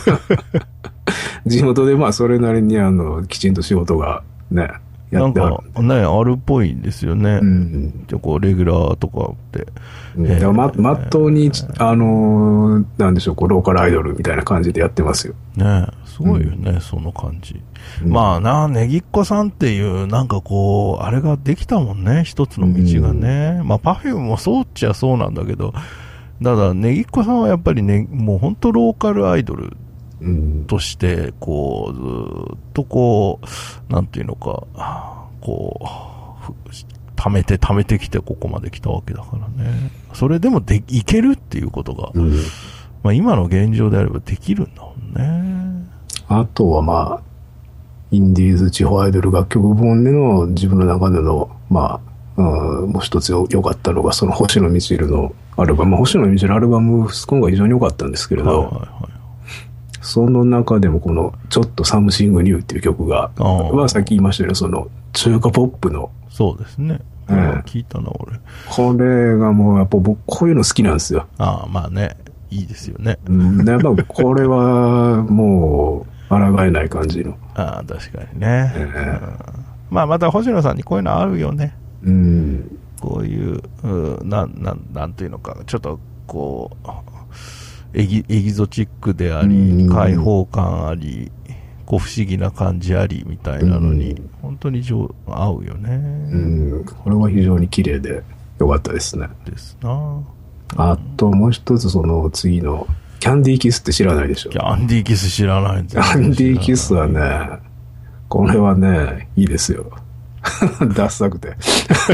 地元でまあそれなりにきちんと仕事がね、やってある。 なんかね、あるっぽいんですよね。じゃこうレギュラーとかって。 まっとうに、なんでしょう、こうローカルアイドルみたいな感じでやってますよ。 ね、すごいよね、その感じ。まあな、ねぎっこさんっていう、なんかこう、あれができたもんね、一つの道がね。まあパフュームもそうっちゃそうなんだけど、ただ、ねぎっこさんはやっぱりね、もう本当ローカルアイドルとして、こう、ずっとこう、なんていうのか、こう、貯めてきてここまで来たわけだからね。それでもいけるっていうことが、まあ今の現状であればできるんだもんね。 あとはまあ、インディーズ地方アイドル楽曲部門での自分の中での、まあ、もう一つ良かったのが、その星野みちるのアルバム、星野みちるアルバムスコンが非常に良かったんですけれど、その中でもこのちょっとサムシングニューっていう曲が、さっき言いましたよね、その中華ポップの。 そうですね。聞いたな、俺。 これがもうやっぱ僕こういうの好きなんですよ。 まあね、いいですよね。 やっぱこれはもう抗えない感じの。 確かにね。まあまた星野さんにこういうのあるよね。こういう、なんていうのか、ちょっとこう、エキゾチックであり、開放感あり、こう不思議な感じありみたいなのに、本当に合うよね。 これは非常に綺麗で良かったですね。 ですな。 あともう一つその次の、キャンディーキスって知らないでしょ？ キャンディーキス知らないんですよ。 キャンディーキスはね、これはね、いいですよ。ダッサくて。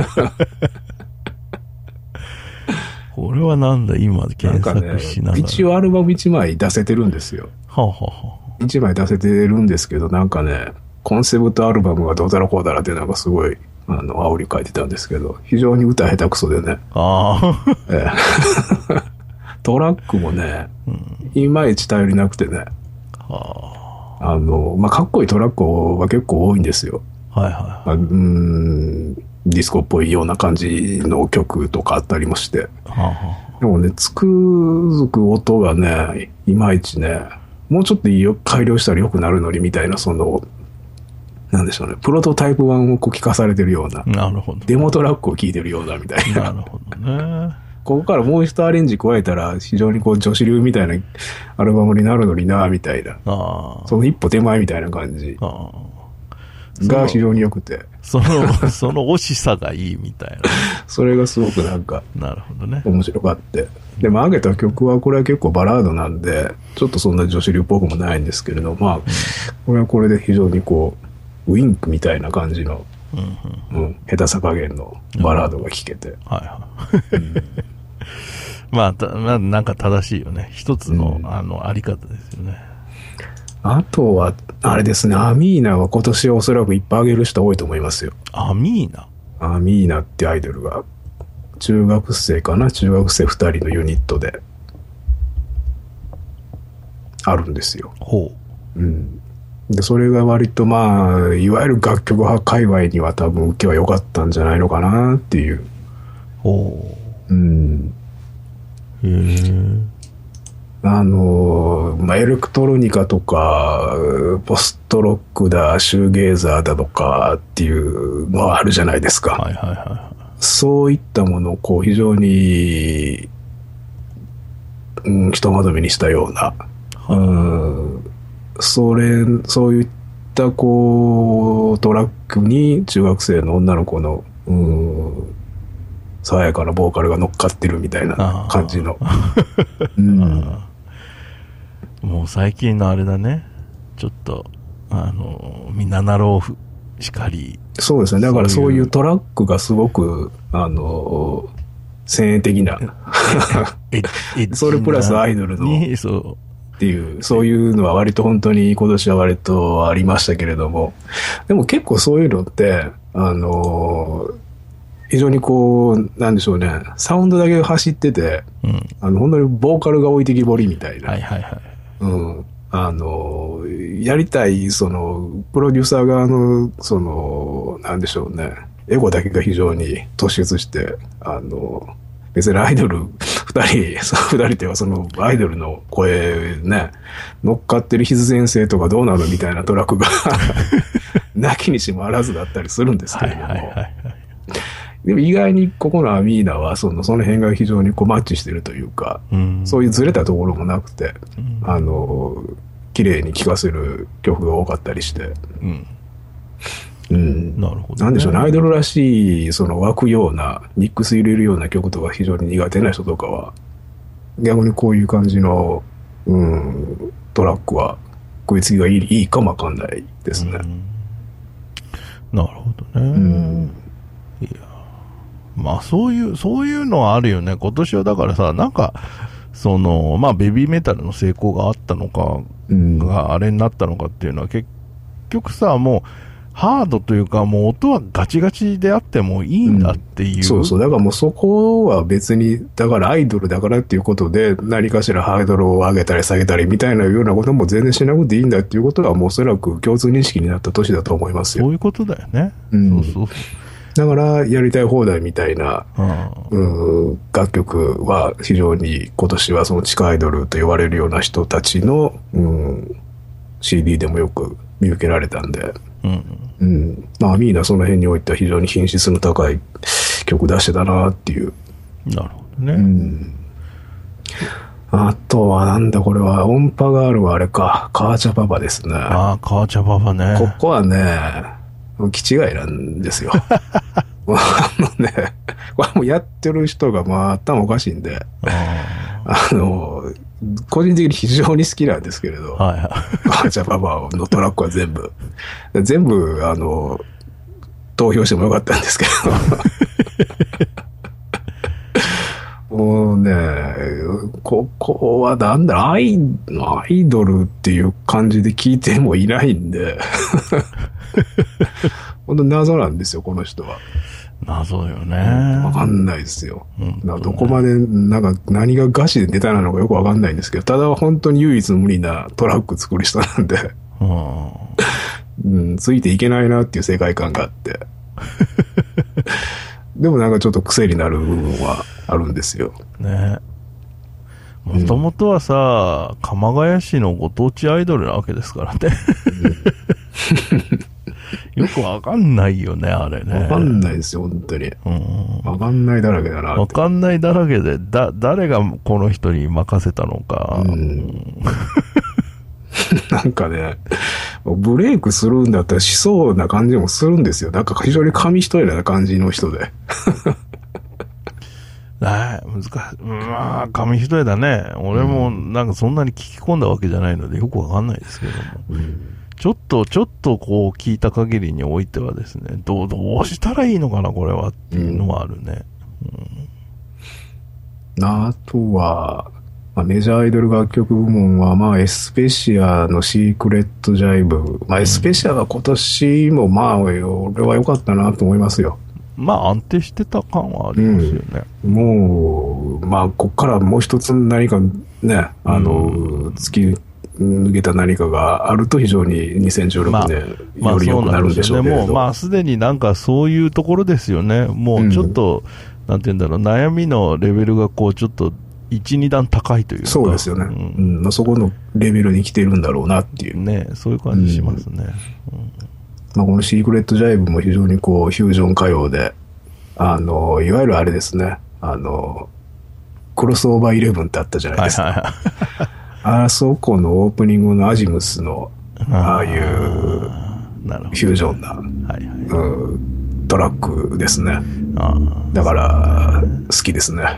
これはなんだ、今検索しながら。 一応アルバム1枚出せてるんですよ。1枚出せてるんですけど、なんかね、コンセプトアルバムがどうだらこうだらってなんかすごい、煽り書いてたんですけど、非常に歌下手くそでね。トラックもね、いまいち頼りなくてね。まあ、かっこいいトラックは結構多いんですよ。ディスコっぽいような感じの曲とかあったりもして。でもね、つくづく音がね、いまいちね、もうちょっと改良したら良くなるのにみたいな、その、なんでしょうね、プロトタイプ版をこう聞かされてるような。 なるほど。 デモトラックを聴いてるようなみたいな。 なるほどね。 ここからもう一アレンジ加えたら、非常にこう女子流みたいなアルバムになるのにな、みたいな。その一歩手前みたいな感じ。が非常に良くて。 その惜しさがいいみたいな。 それがすごくなんか、 なるほどね。 面白かって。でも、上げた曲は、これは結構バラードなんで、ちょっとそんな女子流っぽくもないんですけれど、まあ、これはこれで非常にこう、ウィンクみたいな感じの、下手さ加減のバラードが聴けて。まあ、なんか正しいよね。一つの、あり方ですよね。 あとは、あれですね、アミーナは今年おそらくいっぱいあげる人多いと思いますよ。 アミーナってアイドルが、中学生かな、中学生2人のユニットで、あるんですよ。 で、それが割とまあ、いわゆる楽曲派界隈には多分受けは良かったんじゃないのかなっていう。うん。 へえ。 まあ、エレクトロニカとか、ポストロックだ、シューゲーザーだとかっていうのはあるじゃないですか。 はいはいはい。 そういったものをこう非常に、ひとまとめにしたような、そういったこうトラックに中学生の女の子の爽やかなボーカルが乗っかってるみたいな感じの、 もう最近のあれだね、ちょっとみんななろうしかり。 そうですね。だからそういうトラックがすごく先鋭的なそれプラスアイドルのっていう、そういうのは割と本当に今年は割とありましたけれども、でも結構そういうのって非常にこうなんでしょうね、サウンドだけが走ってて、本当にボーカルが置いてきぼりみたいな、やりたいそのプロデューサー側のそのなんでしょうね、エゴだけが非常に突出して、別にアイドル二人っていうかそのアイドルの声ね、乗っかってる必然性とかどうなのみたいなトラックがなきにしもあらずだったりするんですけれども、でも意外にここのアミーナはその辺が非常にこうマッチしてるというか、そういうずれたところもなくて、綺麗に聴かせる曲が多かったりして、 なるほど、ね。 なんでしょうね、アイドルらしいその湧くようなミックス入れるような曲とか非常に苦手な人とかは逆にこういう感じの、トラックは食いつきがいいかもわかんないですね。 なるほどね。いや、まあそういうのはあるよね。今年はだからさ、なんかまあベビーメタルの成功があったのか、があれになったのかっていうのは結局さ、もうハードというか、もう音はガチガチであってもいいんだっていう。 そうそう。だからもうそこは別に、だからアイドルだからっていうことで、何かしらハードルを上げたり下げたりみたいなようなことも全然しなくていいんだっていうことは、もうおそらく共通認識になった年だと思いますよ。 そういうことだよね。そうだから、やりたい放題みたいな、楽曲は非常に今年はその地下アイドルと言われるような人たちの、CD でもよく見受けられたんで、まあ、アミーナその辺においては非常に品質の高い曲出してたなっていう。 なるほどね。 あとはなんだこれは、音波ガールはあれか、カーチャパパですね。 カーチャパパね。 ここはね、気違いなんですよ。これもやってる人がまあ頭おかしいんで、個人的に非常に好きなんですけれど、カーチャパパのトラックは全部、投票してもよかったんですけど、もうね、ここはなんだ、アイドルっていう感じで聞いてもいないんで、本当謎なんですよ、この人は。 謎よね。 わかんないですよ。どこまで、なんか何がガチでネタなのかよくわかんないんですけど、ただ本当に唯一無二なトラック作る人なんで、ついていけないなっていう世界観があって。でもなんかちょっと癖になる部分はあるんですよ。 ね。もともとはさ、鎌ヶ谷市のご当地アイドルなわけですからね。よくわかんないよね、あれね。 わかんないですよ、本当に。わかんないだらけだなって。 わかんないだらけで、誰がこの人に任せたのか。 なんかね、ブレイクするんだったらしそうな感じもするんですよ。なんか非常に紙一重な感じの人で。 難しい。まあ、紙一重だね。俺もなんかそんなに聞き込んだわけじゃないのでよくわかんないですけども。ちょっとこう聞いた限りにおいてはですね、どうしたらいいのかな、これはっていうのはあるね。 あとは、メジャーアイドル楽曲部門は、エスペシアのシークレットジャイブ。エスペシアが今年も俺は良かったなと思いますよ。 安定してた感はありますよね。 もう、こっからもう一つ何かね、突き抜けた何かがあると非常に2016年、より良くなるんでしょうけれど。 もう、まあ、すでになんかそういうところですよね。もうちょっと、なんて言うんだろう、悩みのレベルがこう、ちょっと、1、2段高いというか。 そうですよね。まあ、そこのレベルに来てるんだろうなっていう。 ね、そういう感じしますね。 まあ、このシークレットジャイブも非常にこう、フュージョン歌謡で、いわゆるあれですね、クロスオーバー11ってあったじゃないですか。あそこのオープニングのアジムスの、ああいうフュージョンな、トラックですね。だから、好きですね。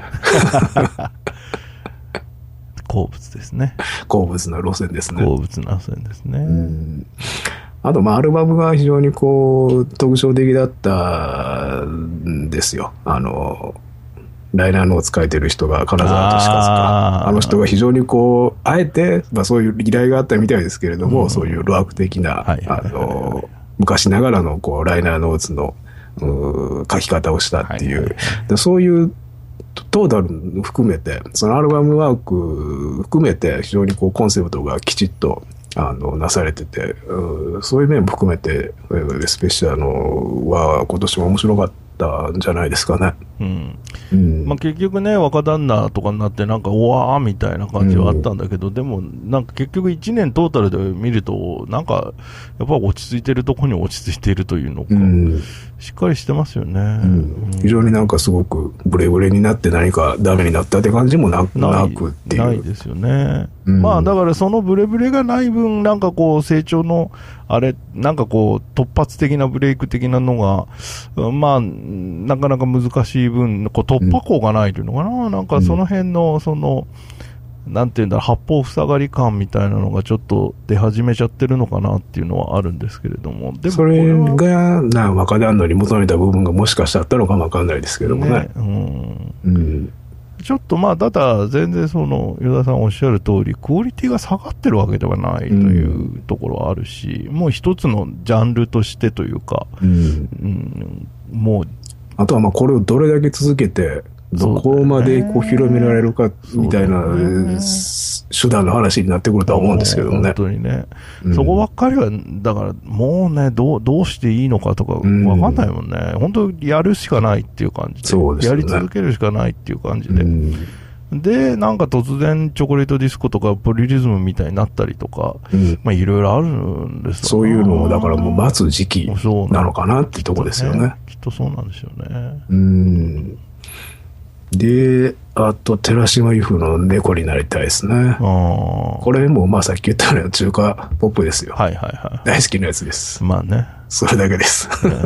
好物ですね。 好物な路線ですね。 好物な路線ですね。 あと、まあ、アルバムが非常にこう、特徴的だったんですよ。ライナーノーツ書いてる人が金沢俊和か。あの人が非常にこう、あえて、まあそういう依頼があったみたいですけれども、そういう路悪的な、昔ながらのこう、ライナーノーツの書き方をしたっていう、そういうトータル含めて、そのアルバムワーク含めて非常にこうコンセプトがきちっとなされてて、そういう面も含めて、スペシャルは今年も面白かったんじゃないですかね。まあ、結局ね、若旦那とかになって、なんか、おわーみたいな感じはあったんだけど、でも、なんか結局1年トータルで見ると、なんか、やっぱ落ち着いてるところに落ち着いているというのか、しっかりしてますよね。 非常になんかすごくブレブレになって何かダメになったって感じもなくっていう。 ないですよね。まあ、だからそのブレブレがない分、なんかこう、成長の、なんかこう、突発的なブレイク的なのが、まあ、なかなか難しい分、こう突破口がないというのかな、なんかその辺の、なんていうんだろう、八方塞がり感みたいなのがちょっと出始めちゃってるのかなっていうのはあるんですけれども。でもそれが、若旦那に求めた部分がもしかしたらあったのかもわかんないですけどもね。 ちょっとまあ、ただ全然与田さんおっしゃる通り、クオリティが下がってるわけではないというところはあるし、もう一つのジャンルとしてというか、もう、 あとはまあこれをどれだけ続けて、どこまでこう広められるかみたいな手段の話になってくるとは思うんですけどね。 本当にね。そこばっかりは、だからもうね、どうしていいのかとかわかんないもんね。本当やるしかないっていう感じで。 そうですね。 やり続けるしかないっていう感じで。で、なんか突然チョコレートディスコとかポリリズムみたいになったりとか、まあいろいろあるんですよ。 そういうのをだからもう待つ時期なのかなってとこですよね。 きっとそうなんですよね。 で、あと、寺島由布の猫になりたいですね。これも、まあさっき言ったような中華ポップですよ。大好きなやつです。 まあね。 それだけです。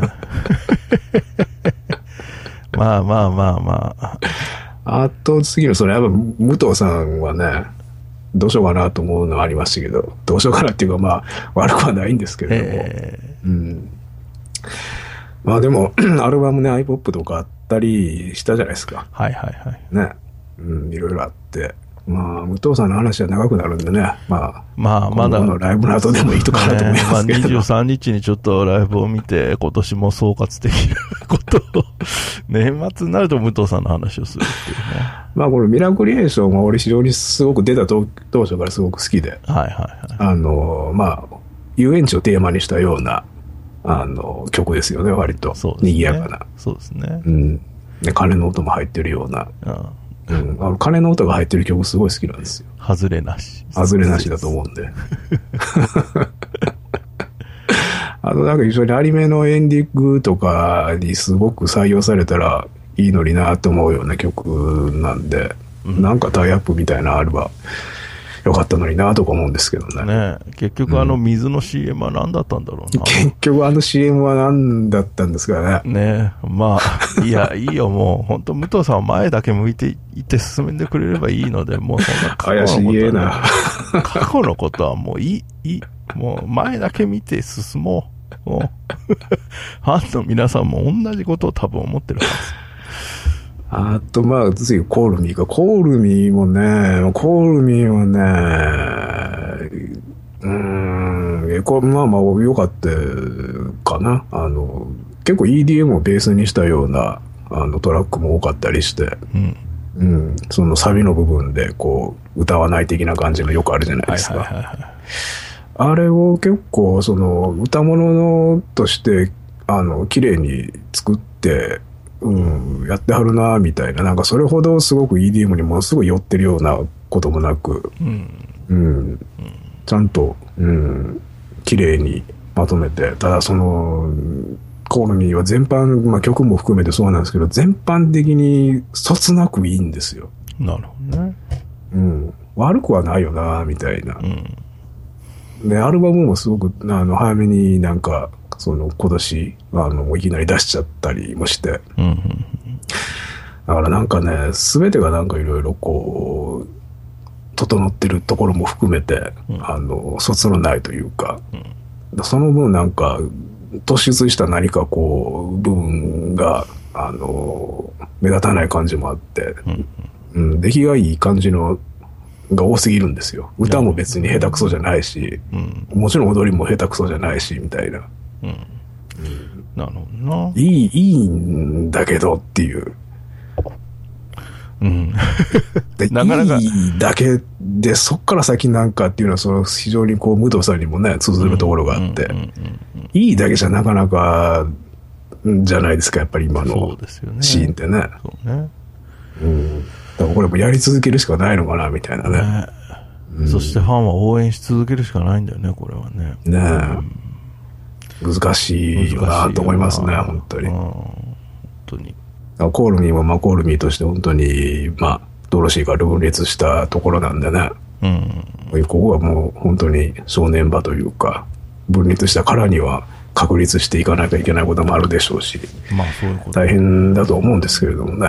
まあ。 あと、次の、やっぱ、武藤さんはね、どうしようかなと思うのはありましたけど、どうしようかなっていうか、まあ、悪くはないんですけれども。まあでも、アルバムね、iPop とかあったりしたじゃないですか。ね。いろいろあって。まあ、武藤さんの話は長くなるんでね。まだのライブの後でもいいとかなと思いますけど。 23日にちょっとライブを見て、今年も総括できることを、年末になると武藤さんの話をするっていうね。 まあ、これミラクリエーションは俺非常にすごく出た当初からすごく好きで。まあ、遊園地をテーマにしたような、曲ですよね、割と。賑やかな。 そうですね。 で、鐘の音も入ってるような。鐘の音が入ってる曲すごい好きなんですよ。 外れなし。 外れなしだと思うんで。あとなんか非常にアニメのエンディングとかにすごく採用されたらいいのになと思うような曲なんで、なんかタイアップみたいなのあればよかったのになとか思うんですけどね。 結局水の CM は何だったんだろうな。 結局CM は何だったんですかね。 まあ、いいよ、もう、本当武藤さんは前だけ向いていって進めてくれればいいので、もうそんな怪しいな。 過去のことはもういい。もう前だけ見て進もう。ファンの皆さんも同じことを多分思ってるはず。 あと、まあ、次、コールミーか。コールミーはね、まあ、良かったかな。結構 EDM をベースにしたような、トラックも多かったりして。 うん、そのサビの部分でこう歌わない的な感じのよくあるじゃないですか。 はいはいはいはい、 あれを結構その歌物として綺麗に作って、うん、やってはるなみたいな、なんかそれほどすごく EDM にものすごい寄ってるようなこともなく、 うんうん、ちゃんと、うん、綺麗にまとめて、ただそのコロニーは全般、まあ、曲も含めてそうなんですけど、全般的にそつなくいいんですよ。 なるほどね。 うん、悪くはないよなみたいな。 うん、 で、アルバムもすごく早めになんかその今年いきなり出しちゃったりもして、 うんうん、 だからなんかね、全てがなんかいろいろこう整ってるところも含めて、そつのないというか、その分なんか突出した何かこう部分が目立たない感じもあって、うん、出来がいい感じのが多すぎるんですよ。歌も別に下手くそじゃないし、もちろん踊りも下手くそじゃないしみたいな。 なるほどな。 いいんだけどっていう。 うん、 でなかなかいいだけでそっから先なんかっていうのはその非常にこう武藤さんにもね通ずるところがあって、いいだけじゃなかなかじゃないですか、やっぱり今のシーンってね。 そうね。 うん、だからこれもやり続けるしかないのかなみたいなね。 そしてファンは応援し続けるしかないんだよね、これはね。 ねえ、難しいなと思いますね、本当に。 本当に。 コールミーもまあコールミーとして本当にまあドロシーが分裂したところなんでね、ここはもう本当に正念場というか、分裂したからには確立していかなきゃいけないこともあるでしょうし、 まあそういうこと大変だと思うんですけれどもね。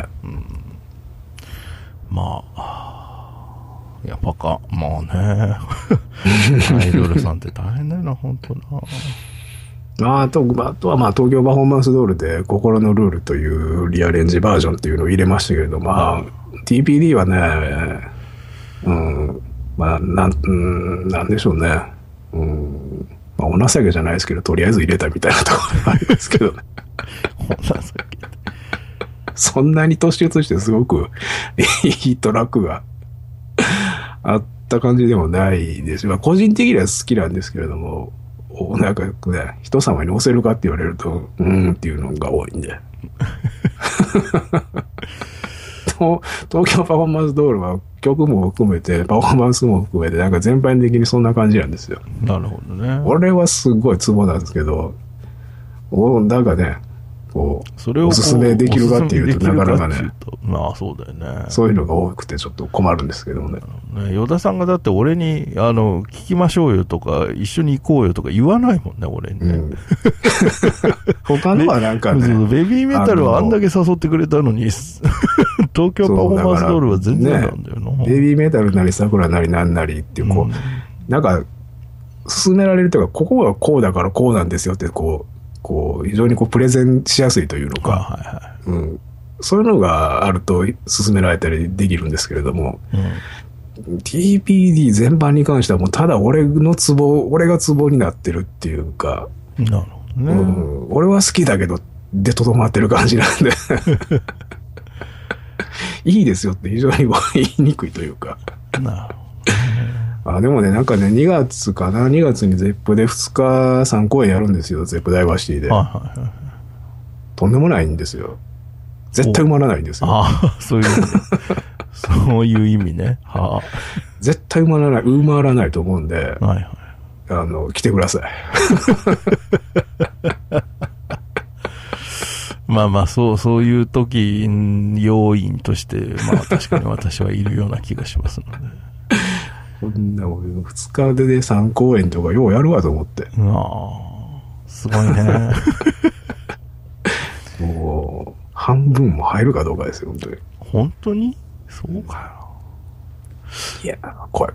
まあやっぱか、まあねアイドルさんって大変だよな、本当な。 あとはまあ東京パフォーマンスドールで心のルールというリアレンジバージョンっていうのを入れましたけれども、まあ TPD はね、まあなんでしょうね、まあ、お情けじゃないですけど、とりあえず入れたみたいなところがありますけどねお情けそんなに突出してすごくいいトラックがあった感じでもないです。まあ個人的には好きなんですけれども、なんかね、人様に押せるかって言われると、っていうのが多いんで。東京パフォーマンスドールは曲も含めて、パフォーマンスも含めて、なんか全般的にそんな感じなんですよ。 なるほどね。 俺はすごいツボなんですけど、なんかね、こう、それをおすすめできるかっていうと、なかなかね、 まあそうだよね。 そういうのが多くてちょっと困るんですけどね。 与田さんがだって俺に、聞きましょうよとか、一緒に行こうよとか言わないもんね、俺にね。 他のはなんかね。 ベビーメタルはあんだけ誘ってくれたのに、東京パフォーマンスドールは全然なんだよな。 ベビーメタルなり桜なりなんなりっていう、こう、なんか、勧められるというか、ここはこうだからこうなんですよって、こう、非常にこうプレゼンしやすいというのか、そういうのがあると勧められたりできるんですけれども、TPD 全般に関してはもうただ俺がツボになってるっていうか、 なるほどね、 俺は好きだけどでとどまってる感じなんでいいですよって非常に言いにくいというか。 なるほど。 でもね、なんかね、2月かな、2月にゼップで2日3公演やるんですよ、ゼップダイバーシティで。とんでもないんですよ。絶対埋まらないんですよ。 そういう意味そういう意味ね。 絶対埋まらないと思うんで、来てください。 まあまあ、そういう時、要因として、まあ確かに私はいるような気がしますので。 こんなもん2日で3公演とかようやるわと思って。 すごいね。 もう、半分も入るかどうかですよ、本当に。 本当にそうかよ。いや、怖い。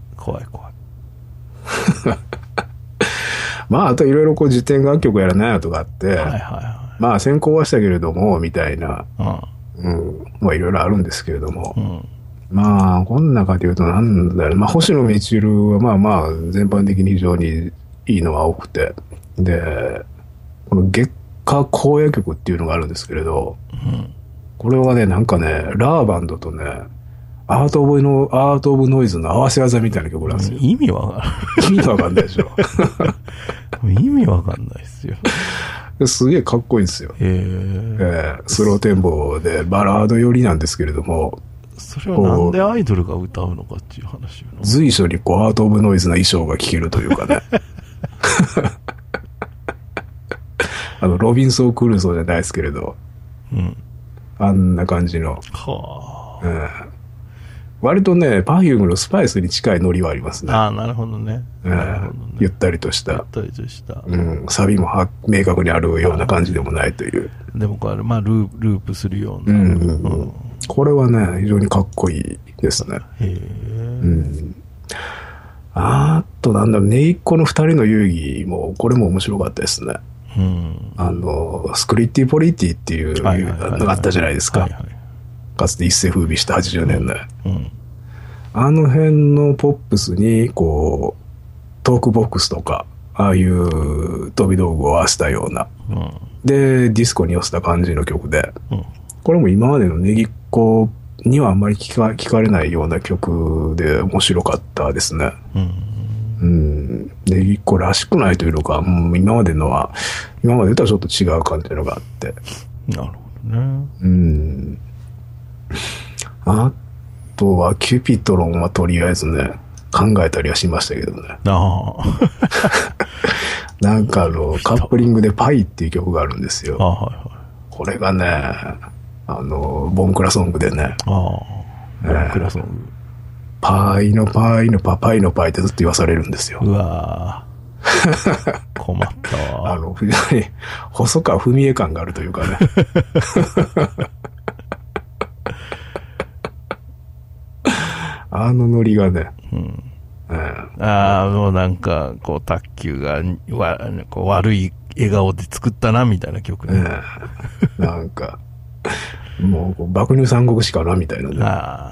まあ、あといろいろこう、自典楽曲やらないとかあって、まあ、先行はしたけれども、みたいな、まあ、いろいろあるんですけれども、まあ、こんなかというと、なんだろう、まあ、星野みちるは、まあまあ、全般的に非常にいいのは多くて、で、この月下荒野曲っていうのがあるんですけれど、 これはね、なんかね、ラーバンドとね、アート・オブ・ノイズの合わせ技みたいな曲なんですよ。 意味わか意味わかんないでしょ。 んない。意味わかんないですよ。 すげえかっこいいんですよ。スローテンポでバラード寄りなんですけれども、 それはなんでアイドルが歌うのかっていう話よな。 随所にアート・オブ・ノイズな衣装が聴けるというかね。ロビンソン・クルーソーじゃないですけれど、 うん。 あんな感じの。 はあ。 割とね、パフュームのスパイスに近いノリはありますね。 ああ、なるほどね。なるほどね。 ゆったりとした。 ゆったりとした。 サビも明確にあるような感じでもないという。 でもこれ、まあ、ループするような。 これはね、非常にかっこいいですね。あと、なんだろう、ねいっ子の二人の遊戯も、これも面白かったですね。スクリッティ・ポリティっていうのがあったじゃないですか。かつて一世風靡した80年代。あの辺のポップスに、トークボックスとか、ああいう飛び道具を合わせたような。で、ディスコに寄せた感じの曲で。これも今までのねぎっ子にはあんまり聞かれないような曲で面白かったですね。ねぎっ子らしくないというのか、今までとはちょっと違う感じのがあって。 なるほどね。 あとは、キュピトロンはとりあえずね、考えたりはしましたけどね。なんかカップリングでパイっていう曲があるんですよ。これがね、ボンクラソングでね。ボンクラソング。パイのパイのパパイのパイってずっと言わされるんですよ。 うわ困ったわ。 非常に細川文江感があるというかね。ノリがね。 もうなんか、卓球が悪い笑顔で作ったな、みたいな曲ね。 なんか、もう、爆乳三国志かな、みたいなね。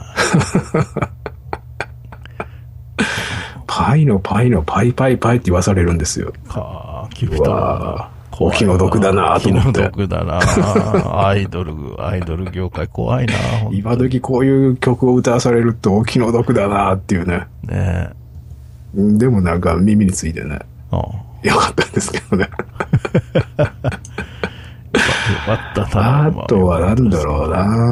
パイのパイのパイパイパイって言わされるんですよ。 キュピトロンが。 お気の毒だなと思って。 気の毒だなアイドル業界怖いな今時こういう曲を歌わされるとお気の毒だなっていうね。でもなんか耳についてね。よかったんですけどね。 よかったな。 あとはなんだろう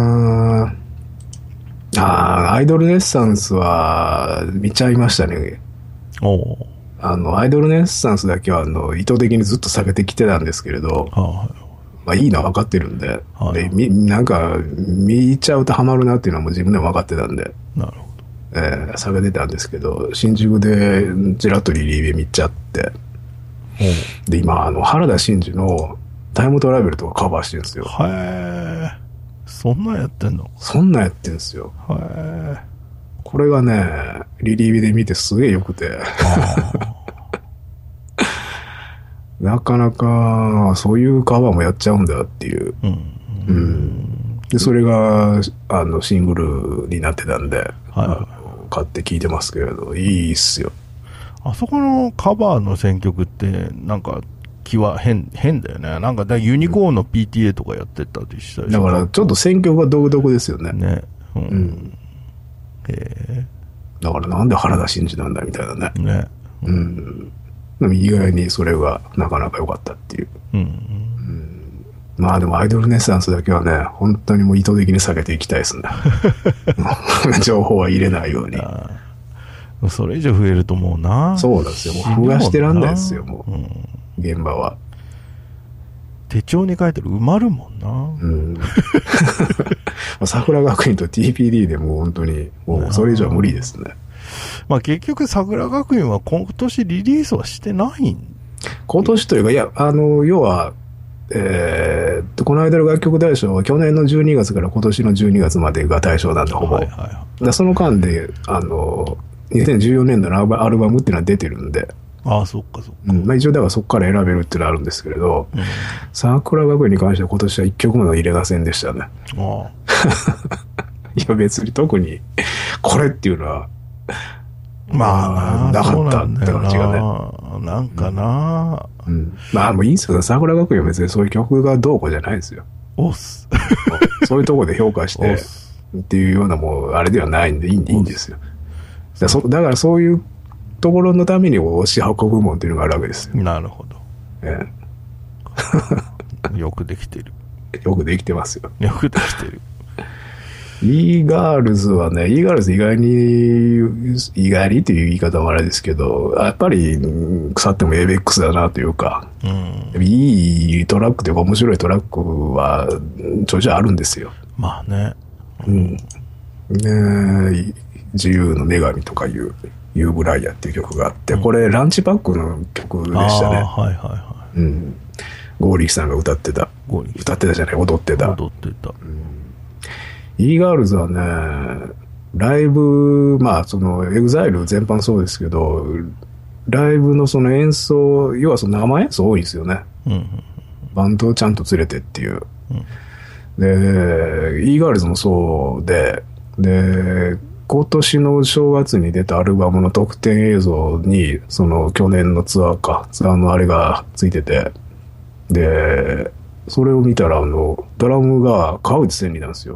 なアイドルネッサンスは見ちゃいましたね。アイドルネッサンスだけは意図的にずっと下げてきてたんですけれど、まあいいのは分かってるんで、なんか見ちゃうとハマるなっていうのはもう自分でも分かってたんで、下げてたんですけど、新宿でちらっとリリーベ見ちゃって、で今原田真二のタイムトラベルとかカバーしてるんですよ。 そんなんやってんの？ そんなんやってんですよ。これがね、リリーベで見てすげえ良くて。なかなかそういうカバーもやっちゃうんだっていう。で、それが、シングルになってたんで、買って聴いてますけれど、いいっすよ。 あそこのカバーの選曲って、なんか、気は変だよね。なんか、ユニコーンの PTA とかやってたりしたり。 だから、ちょっと選曲が独特ですよね。だから、なんで原田真二なんだみたいなね。でも意外にそれがなかなか良かったっていう。まあでもアイドルネッサンスだけはね、本当にもう意図的に下げていきたいですね。情報は入れないように。 それ以上増えると思うな。 そうなんですよ。もう増やしてらんないですよ、もう。現場は。 手帳に書いてる埋まるもんな。 桜学院と TPD でもう本当に、もうそれ以上は無理ですね。 まあ結局桜学院は今年リリースはしてないん今年というか、いや、要は、この間の楽曲大賞は去年の12月から今年の12月までが大賞なんで、ほぼ。その間で、2014年度のアルバムっていうのは出てるんで。 そっかそっか。 一応だからそこから選べるっていうのはあるんですけれど、桜学院に関しては今年は1曲も入れませんでしたね。いや別に特に、これっていうのは、 まあ、 なかったって感じがね。 なんかなまあもういいんですけど、桜学院は別にそういう曲がどうこうじゃないですよ。 おっす。 そういうところで評価してっていうようなもうあれではないんでいいんですよ。だからそういうところのために推し箱部門っていうのがあるわけですよ。 なるほど。よくできてる。 よくできてますよ。 よくできてる。 イーガールズはね、イーガールズ意外にっていう言い方もあれですけど、やっぱり腐っても ABEX だなというか、いいトラックというか面白いトラックはちょいちょいあるんですよ。 まあね。 ね、自由の女神とかいうユーブライヤーっていう曲があって、これランチパックの曲でしたね。 はいはいはい。 ゴーリキさんが歌ってたじゃない、踊ってた。イーガールズはね、ライブ、まあそのエグザイル全般そうですけど、ライブのその演奏、要はその生演奏多いですよね。バンドをちゃんと連れてっていう。で、イーガールズもそうで、今年の正月に出たアルバムの特典映像に、その去年のツアーのあれがついてて、で、それを見たらドラムが川内千里なんですよ。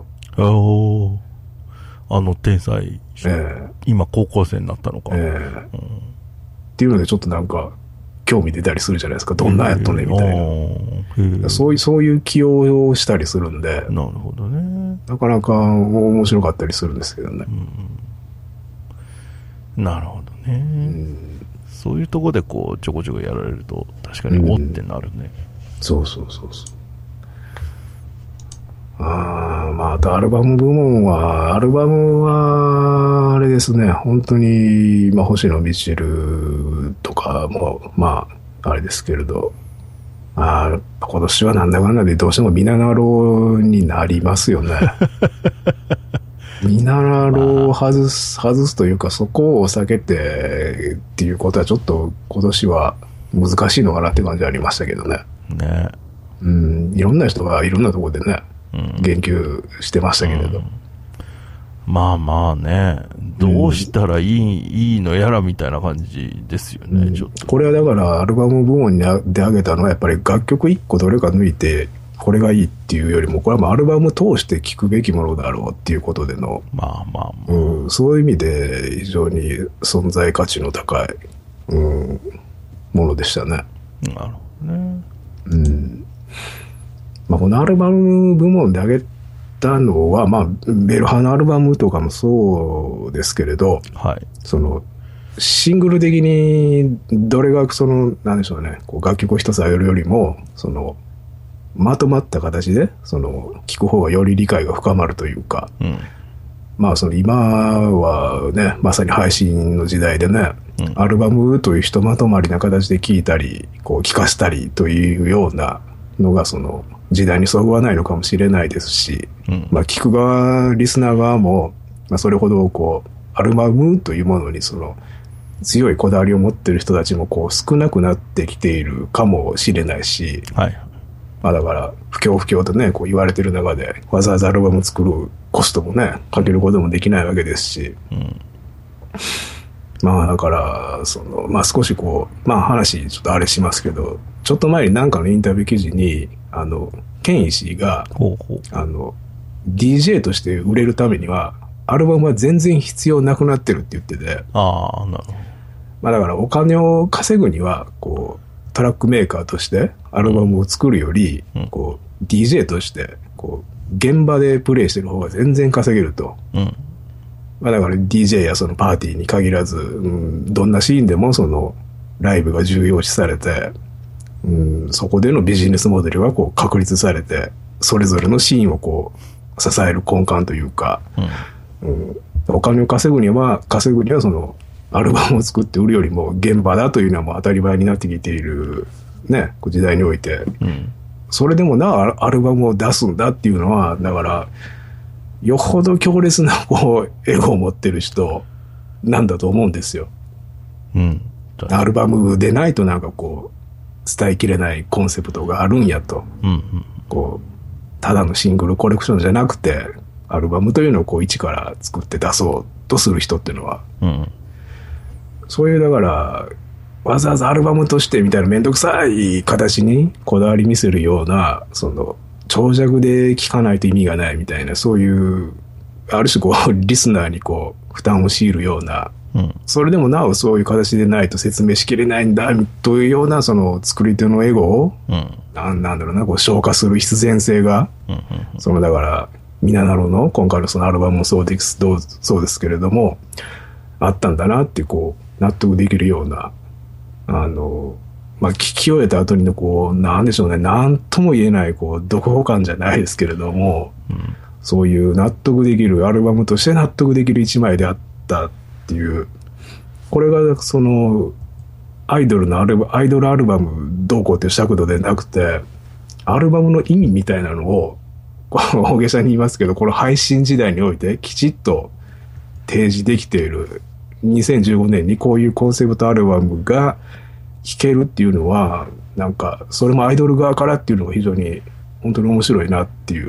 天才、今高校生になったのか。 っていうのでちょっとなんか興味出たりするじゃないですか。どんなやっとねみたいな。そういう起用をしたりするんで。 なるほどね。 なかなか面白かったりするんですけどね。 なるほどね。そういうとこでこうちょこちょこやられると確かにおってなるね。 そう。あとアルバム部門は、あれですね、本当に、星野みちるとかも、あれですけれど、今年はなんだかんだでどうしてもミナナロになりますよね。ミナナロを外すというか、そこを避けてっていうことはちょっと今年は難しいのかなって感じありましたけどね。いろんな人がいろんなところでね、言及してましたけれど、 まあね、どうしたらいいのやらみたいな感じですよね。ちょっとこれはだからアルバム部門にで挙げたのはやっぱり楽曲1個どれか抜いてこれがいいっていうよりも、これはもうアルバム通して聴くべきものだろうっていうことでの、そういう意味で非常に存在価値の高い、ものでしたね。 なるほどね。 このアルバム部門で挙げたのは、ベルハのアルバムとかもそうですけれど、そのシングル的にどれがなんでしょうね、こう楽曲を一つ挙げるよりも、まとまった形で聴く方がより理解が深まるというか、今はね、まさに配信の時代でね、アルバムというひとまとまりな形で聴いたり、こう聴かせたりというようなのが時代にそぐわないのかもしれないですし、聴く側、リスナー側も、それほどこうアルバムというものに強いこだわりを持っている人たちもこう少なくなってきているかもしれないし、だから不況とねこう言われてる中でわざわざアルバム作るコストもねかけることもできないわけですし、だから少しこう話ちょっとあれしますけど、ちょっと前になんかのインタビュー記事にケンイシがDJ として売れるためにはアルバムは全然必要なくなってるって言ってて、 なるほど。 だからお金を稼ぐにはこうトラックメーカーとしてアルバムを作るより、こう DJ としてこう現場でプレイしてる方が全然稼げると。だから DJ やパーティーに限らず、どんなシーンでもライブが重要視されて、そこでのビジネスモデルがこう確立されて、それぞれのシーンをこう支える根幹というか、お金を稼ぐにはアルバムを作って売るよりも現場だというのはもう当たり前になってきているね、時代において、それでもアルバムを出すんだっていうのは、だからよほど強烈なこうエゴを持ってる人なんだと思うんですよ。アルバムでないとなんかこう伝えきれないコンセプトがあるんやと、こうただのシングルコレクションじゃなくてアルバムというのをこう一から作って出そうとする人っていうのは、そういうだからわざわざアルバムとしてみたいなめんどくさい形にこだわり見せるような著長尺で聞かないと意味がないみたいな、そういう、ある種こう、リスナーにこう、負担を強いるような、それでもなおそういう形でないと説明しきれないんだというようなその作り手のエゴを、なんだろうな、こう消化する必然性が、そのだからミナナロの今回のそのアルバムもそうですけれどもあったんだなってこう納得できるようなまあ聞き終えた後にのこうなんでしょうね、なんとも言えないこう読後感じゃないですけれども、そういう納得できるアルバムとして納得できる一枚であったっていう、これがそのアイドルアルバムどうこうっていう尺度でなくて、アルバムの意味みたいなのを大げさに言いますけど、この配信時代においてきちっと提示できている2015年にこういうコンセプトアルバムが聴けるっていうのは、なんかそれもアイドル側からっていうのが非常に本当に面白いなっていう。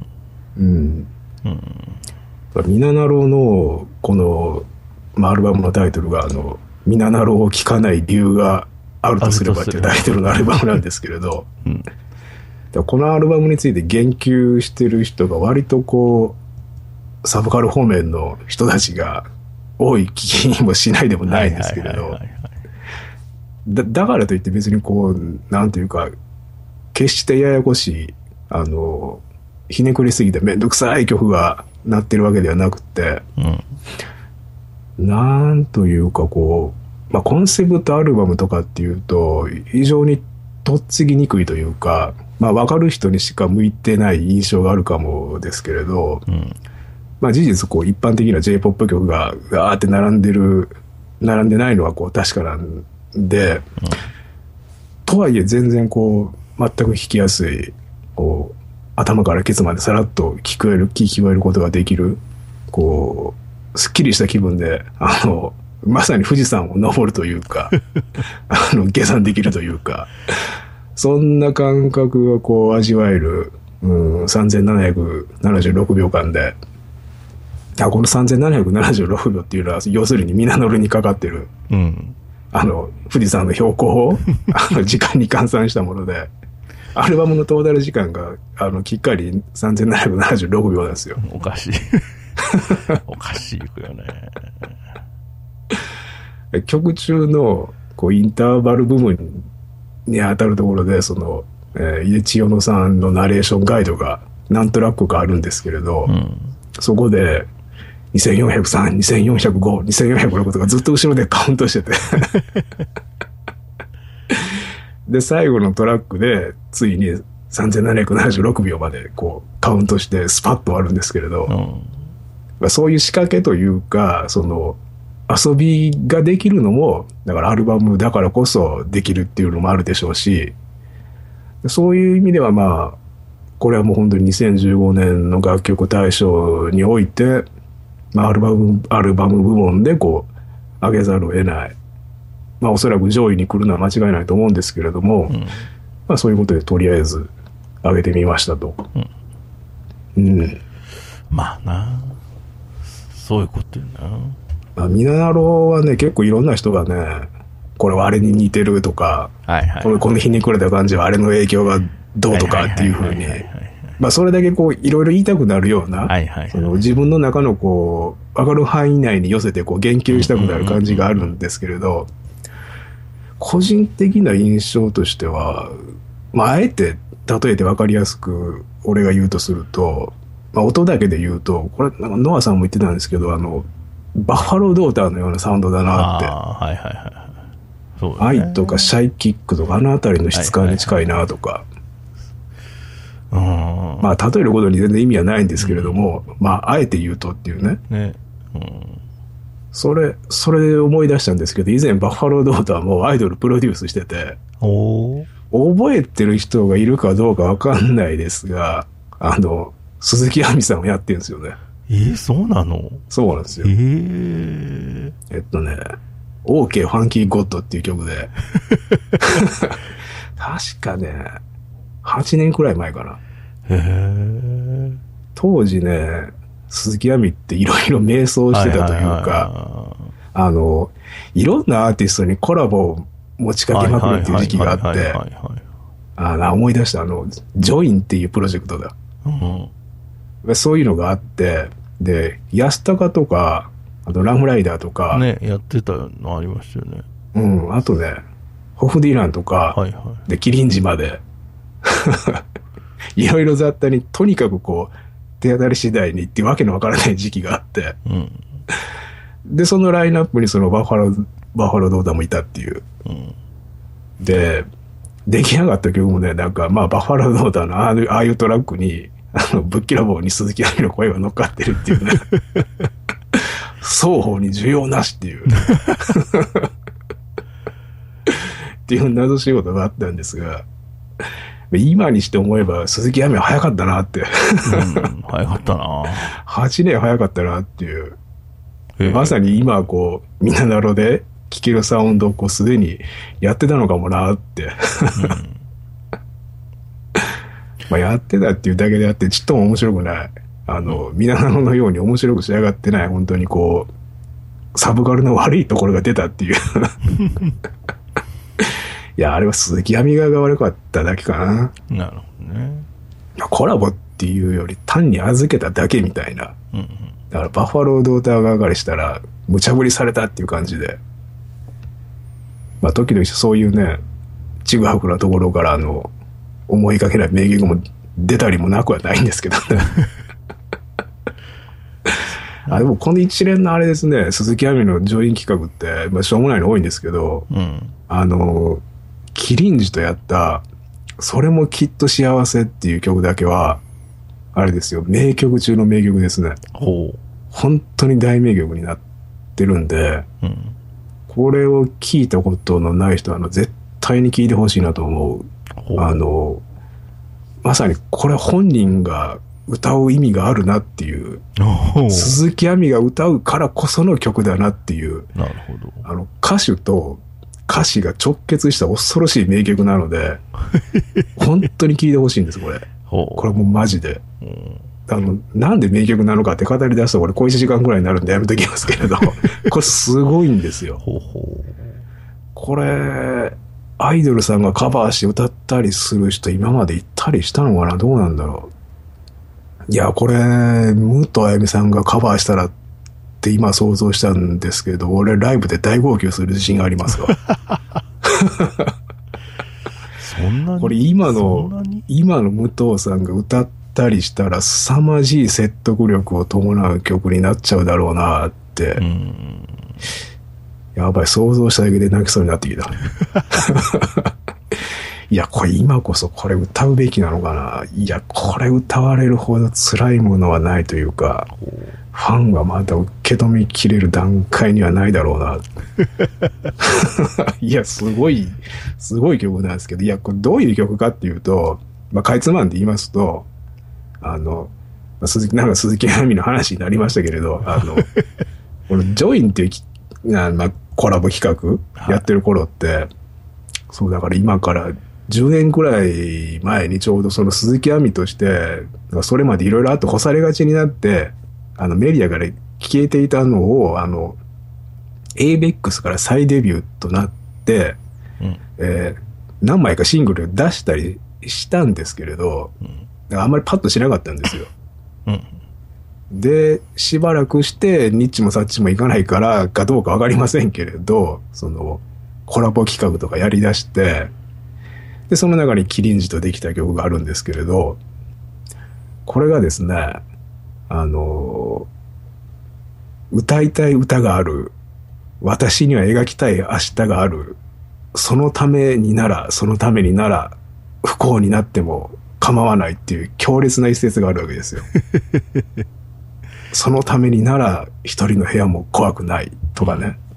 ミナナロのこの、アルバムのタイトルがミナナロを聴かない理由があるとすればっていうタイトルのアルバムなんですけれど、このアルバムについて言及してる人が割とこうサブカル方面の人たちが多い聞きもしないでもないんですけれど、だからといって別にこうなんていうか決してややこしいひねくりすぎてめんどくさい曲がなってるわけではなくて、なんというかこう、コンセプトアルバムとかっていうと非常にとっつきにくいというか、分かる人にしか向いてない印象があるかもですけれど、事実こう一般的な J-POP 曲がガーって並んでないのはこう確かなんで、とはいえ全然こう全く弾きやすい、こう頭からケツまでさらっと聞き終えることができる、こうすっきりした気分でまさに富士山を登るというか下山できるというか、そんな感覚がこう味わえる、3776秒間で、この3776秒っていうのは要するにミナノルにかかってる、富士山の標高を時間に換算したもので、アルバムのトータル時間がきっかり3776秒なんですよ。 おかしいおかしいよね。 曲中のこうインターバル部分に当たるところで井出千代乃さんのナレーションガイドが何トラックかあるんですけれど、そこで2403、2405、2406とかずっと後ろでカウントしててで最後のトラックでついに3776秒までこうカウントしてスパッと終わるんですけれど、そういう仕掛けというか遊びができるのもだからアルバムだからこそできるっていうのもあるでしょうし、そういう意味ではこれはもう本当に2015年の楽曲大賞において、アルバム部門でこう上げざるを得ない、おそらく上位に来るのは間違いないと思うんですけれども、そういうことでとりあえず上げてみましたと。 まあな、そういうことよな。 ミナナロはね、結構いろんな人がね、これはあれに似てるとか、この日に暮れた感じはあれの影響がどうとかっていうふうに、それだけこういろいろ言いたくなるような、自分の中のこう分かる範囲内に寄せてこう言及したくなる感じがあるんですけれど、個人的な印象としては、あえて例えて分かりやすく俺が言うとすると、音だけで言うと、これなんかノアさんも言ってたんですけど、バッファロードーターのようなサウンドだなって。そうね、愛とかシャイキックとかあのあたりの質感に近いなとか。例えることに全然意味はないんですけれども、あえて言うとっていうね。それで思い出したんですけど、以前バッファロードーターもアイドルプロデュースしてて、覚えてる人がいるかどうかわかんないですが、鈴木亜美さんをやってるんですよね。 そうなの？ そうなんですよ。OK ファンキーゴッドっていう曲で確かね8年くらい前かな。当時ね、鈴木亜美っていろいろ迷走してたというか、いろんなアーティストにコラボを持ちかけまくるっていう時期があって、 思い出した、ジョインっていうプロジェクトだ。うん。そういうのがあって、で、安高とか、あとラムライダーとか。 ね、やってたのありましたよね。 うん、あとね、ホフディランとか、 はいはい。 で、キリンジまで。いろいろ雑多に、とにかくこう、手当たり次第にっていうわけのわからない時期があって。うん。で、そのラインナップにそのバッファロードーダもいたっていう。うん。で、出来上がった曲もね、なんか、まあ、バッファロードーダーのああいうトラックに、ぶっきらぼうに鈴木亜美の声が乗っかってるっていうね。双方に需要なしっていう。っていう謎仕事があったんですが、今にして思えば鈴木亜美は早かったなって。うん、 早かったな。 8年早かったなっていう。まさに今こう、みんななろで聴けるサウンドをこうすでにやってたのかもなって。うん、まあやってたっていうだけであってちっとも面白くない。みんななろのように面白く仕上がってない。本当にこう、サブカルの悪いところが出たっていう。いや、あれは鈴木亜美側が悪かっただけかな。 なるほどね。 コラボっていうより単に預けただけみたいな。うんうん、だからバッファロードーター側からしたら無茶ぶりされたっていう感じで。まあ時々そういうね、ちぐはぐなところから思いがけない名言も出たりもなくはないんですけどね。でもこの一連のあれですね、鈴木亜美の上演企画って、まあしょうもないの多いんですけど、うん、キリンジとやった、それもきっと幸せっていう曲だけは、あれですよ、名曲中の名曲ですね。本当に大名曲になってるんで、うん、これを聞いたことのない人は絶対に聞いてほしいなと思う。まさにこれ本人が歌う意味があるなっていう、鈴木亜美が歌うからこその曲だなっていう、 なるほど。 歌手と歌詞が直結した恐ろしい名曲なので、本当に聴いてほしいんです、これ。これもうマジで。なんで名曲なのかって語り出すとこれ小1時間くらいになるんでやめときますけれど、これすごいんですよ。これ、アイドルさんがカバーして歌ったりする人今までいたりしたのかな、どうなんだろう。いや、これ、武藤あやみさんがカバーしたらって今想像したんですけど、俺ライブで大号泣する自信がありますわ。 そんなに？ これ今の武藤さんが歌ったりしたら凄まじい説得力を伴う曲になっちゃうだろうなって。やばい、想像しただけで泣きそうになってきた。いや、これ今こそこれ歌うべきなのかな。いや、これ歌われるほど辛いものはないというか、ファンはまだ受け止めきれる段階にはないだろうな。いや、すごい曲なんですけど、いや、これどういう曲かっていうと、まあ、かいつまんで言いますと、鈴木亜美の話になりましたけれど、このジョインっていうまあ、コラボ企画やってる頃って、そうだから今から10年くらい前にちょうどその鈴木亜美として、それまでいろいろあって干されがちになって、メディアから消えていたのを、ABEX から再デビューとなって、何枚かシングル出したりしたんですけれど、あんまりパッとしなかったんですよ。で、しばらくして、ニッチもサッチもいかないからかどうかわかりませんけれど、その、コラボ企画とかやり出して、で、その中にキリンジとできた曲があるんですけれど、これがですね、歌いたい歌がある、私には描きたい明日がある、そのためになら不幸になっても構わないっていう強烈な一節があるわけですよ。そのためになら一人の部屋も怖くないとかね。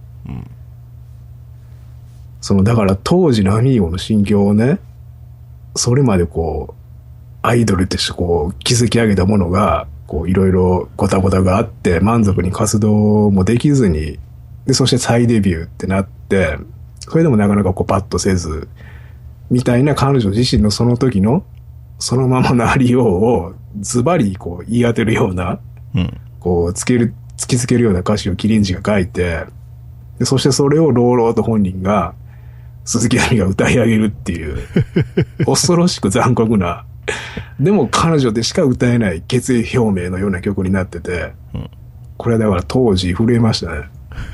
だから当時のアミーゴの心境をね、それまでこう、アイドルとしてこう、築き上げたものが、こう、いろいろごたごたがあって、満足に活動もできずに、で、そして再デビューってなって、それでもなかなかこう、パッとせず、みたいな彼女自身のその時の、そのままのありようを、ズバリこう、言い当てるような、こう、突きつけるような歌詞をキリンジが書いて、で、そしてそれを朗々と本人が、 鈴木亜美が歌い上げるっていう、恐ろしく残酷な、でも彼女でしか歌えない決意表明のような曲になってて、これだから当時震えましたね。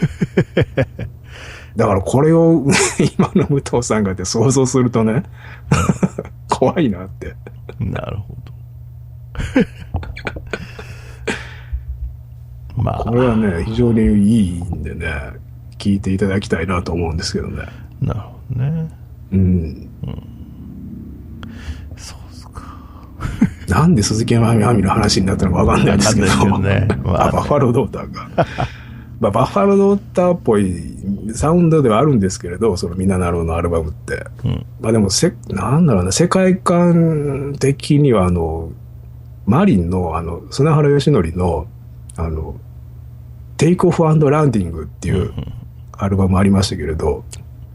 だからこれを今の武藤さんがって想像するとね、怖いなって。 なるほど。まあ。 これはね、非常にいいんでね、聞いていただきたいなと思うんですけどね。 なるほどね。そうっすか。 なんで鈴木亜美の話になったのかわかんないですけど。 ね。 バッファロードーターが。バッファロードーターっぽいサウンドではあるんですけれど、そのミナナローのアルバムって。でもなんだろうな、世界観的にはマリンの砂原義則のテイクオフ&ランディングっていうアルバムありましたけれど、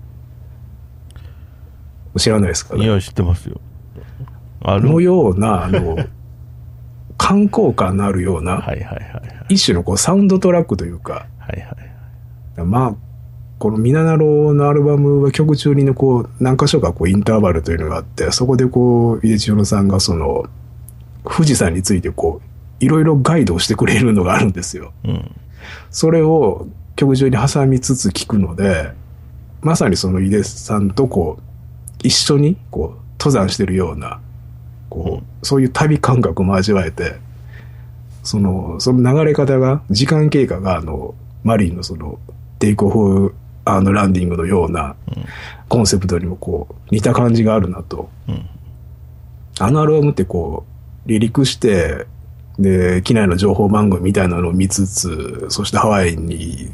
知らないですかね。 いや、知ってますよ。 のような、観光感のあるような、一種のサウンドトラックというか、まあ、このミナナロのアルバムは曲中に何箇所かインターバルというのがあって、そこで井出千代さんが富士山についていろいろガイドをしてくれるのがあるんですよ。それを曲中に挟みつつ聞くので、まさに井出さんと一緒に登山してるような、そういう旅感覚も味わえて、その流れ方が、時間経過がマリンのテイクオフ&ランディングのようなコンセプトにも似た感じがあるなと。アルバムって離陸して、で、機内の情報番組みたいなのを見つつ、そしてハワイに行って、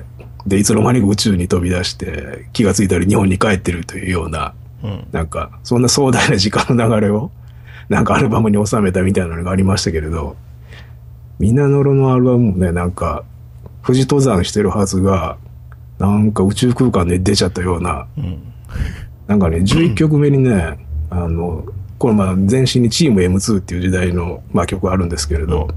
で、いつの間にか宇宙に飛び出して、気がついたら日本に帰ってるというような、なんか、そんな壮大な時間の流れを、なんかアルバムに収めたみたいなのがありましたけれど、ミナノロのアルバムもね、なんか、富士登山してるはずが、なんか宇宙空間で出ちゃったような、なんかね、11曲目にね、これ前身にチーム M2 っていう時代の、曲あるんですけれど、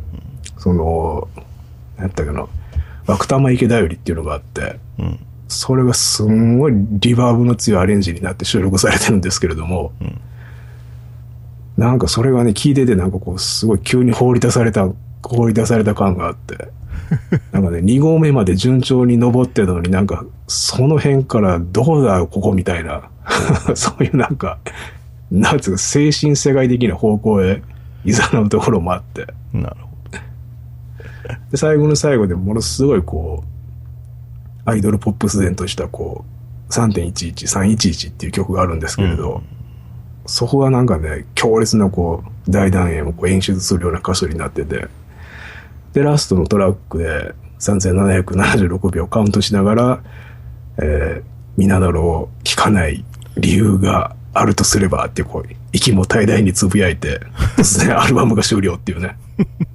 なんやったかな、枠玉池だよりっていうのがあって、それがすんごいリバーブの強いアレンジになって収録されてるんですけれども、なんかそれがね、聞いててなんかすごい急に放り出された感があって、なんかね、2合目まで順調に登ってたのになんか、その辺からどこだよ、ここみたいな、そういうなんか、なんつうか精神世界的な方向へ誘うところもあって。 なるほど。 で、最後の最後でものすごいアイドルポップス伝とした3.11、311っていう曲があるんですけれど、そこがなんかね、強烈な大団円を演出するような箇所になってて、で、ラストのトラックで3776秒カウントしながら、ミナナロを聴かない理由があるとすればって息も怠々につぶやいて、突然アルバムが終了っていうね。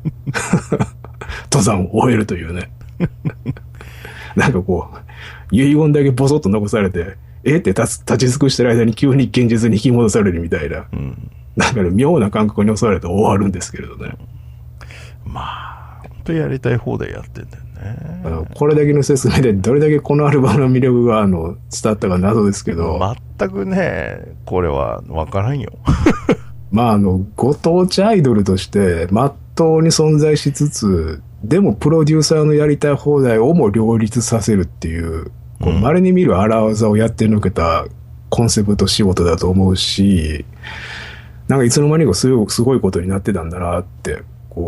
登山を終えるというね。なんか遺言だけボソッと残されて、って立ち尽くしてる間に急に現実に引き戻されるみたいな、なんかね、妙な感覚に襲われて終わるんですけれどね。 まあ、本当やりたい放題やってんだよね。 これだけの説明でどれだけこのアルバムの魅力が伝わったか謎ですけど。 全くね、これは分からんよ。 ご当地アイドルとして真っ当に存在しつつ、でもプロデューサーのやりたい放題をも両立させるっていう、稀に見る荒技をやってのけたコンセプト仕事だと思うし、なんかいつの間にかすごいことになってたんだなって、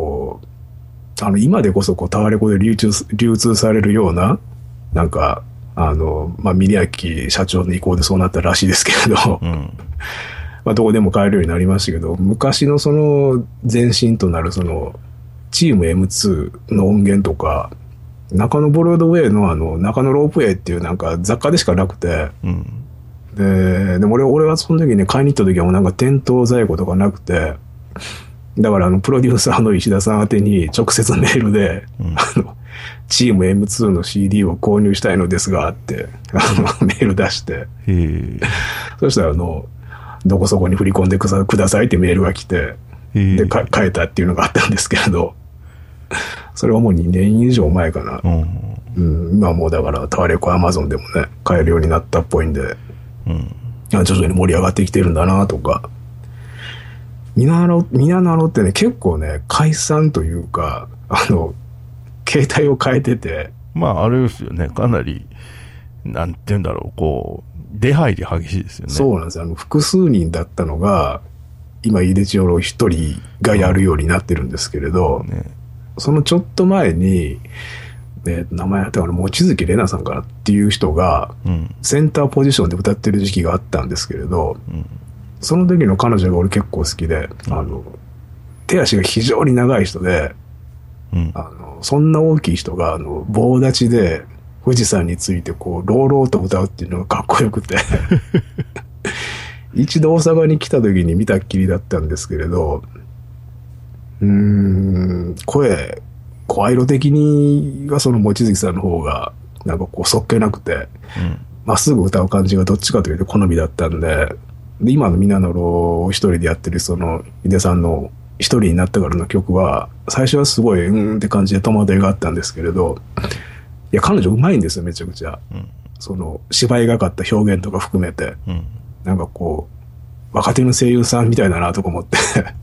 今でこそタワレコで流通されるような、なんか、峰明社長の意向でそうなったらしいですけれど、どこでも買えるようになりましたけど、昔の前身となるチーム M2 の音源とか、中野ブロードウェイの中野ロープウェイっていうなんか雑貨でしかなくて、でも俺はその時ね、買いに行った時はもうなんか店頭在庫とかなくて、だからプロデューサーの石田さん宛てに直接メールで、チーム M2 の CD を購入したいのですがって、メール出して、そしたらどこそこに振り込んでくださいってメールが来て、で、変えたっていうのがあったんですけれど、それはもう2年以上前かな。今はもうだからタワレコアマゾンでもね、買えるようになったっぽいんで、 徐々に盛り上がってきてるんだなとか。みななろってね、結構ね、解散というか、携帯を変えてて。 まあ、あれですよね、かなり、なんて言うんだろう、こう、出入り激しいですよね。 そうなんですよ。複数人だったのが、今、イデチオロ一人がやるようになってるんですけれど、そのちょっと前に、名前あったかな、望月玲奈さんかなっていう人が、センターポジションで歌ってる時期があったんですけれど、その時の彼女が俺結構好きで、手足が非常に長い人で、そんな大きい人が、棒立ちで富士山についてこう、朗々と歌うっていうのがかっこよくて、一度大阪に来た時に見たっきりだったんですけれど、声色的にはその望月さんの方が、なんかこう、そっけなくて、まっすぐ歌う感じがどっちかというと好みだったんで、今のみななろを一人でやってるその、井出さんの一人になってからの曲は、最初はすごい、って感じで戸惑いがあったんですけれど、いや、彼女上手いんですよ、めちゃくちゃ。その、芝居がかった表現とか含めて、なんかこう、若手の声優さんみたいだなとか思って。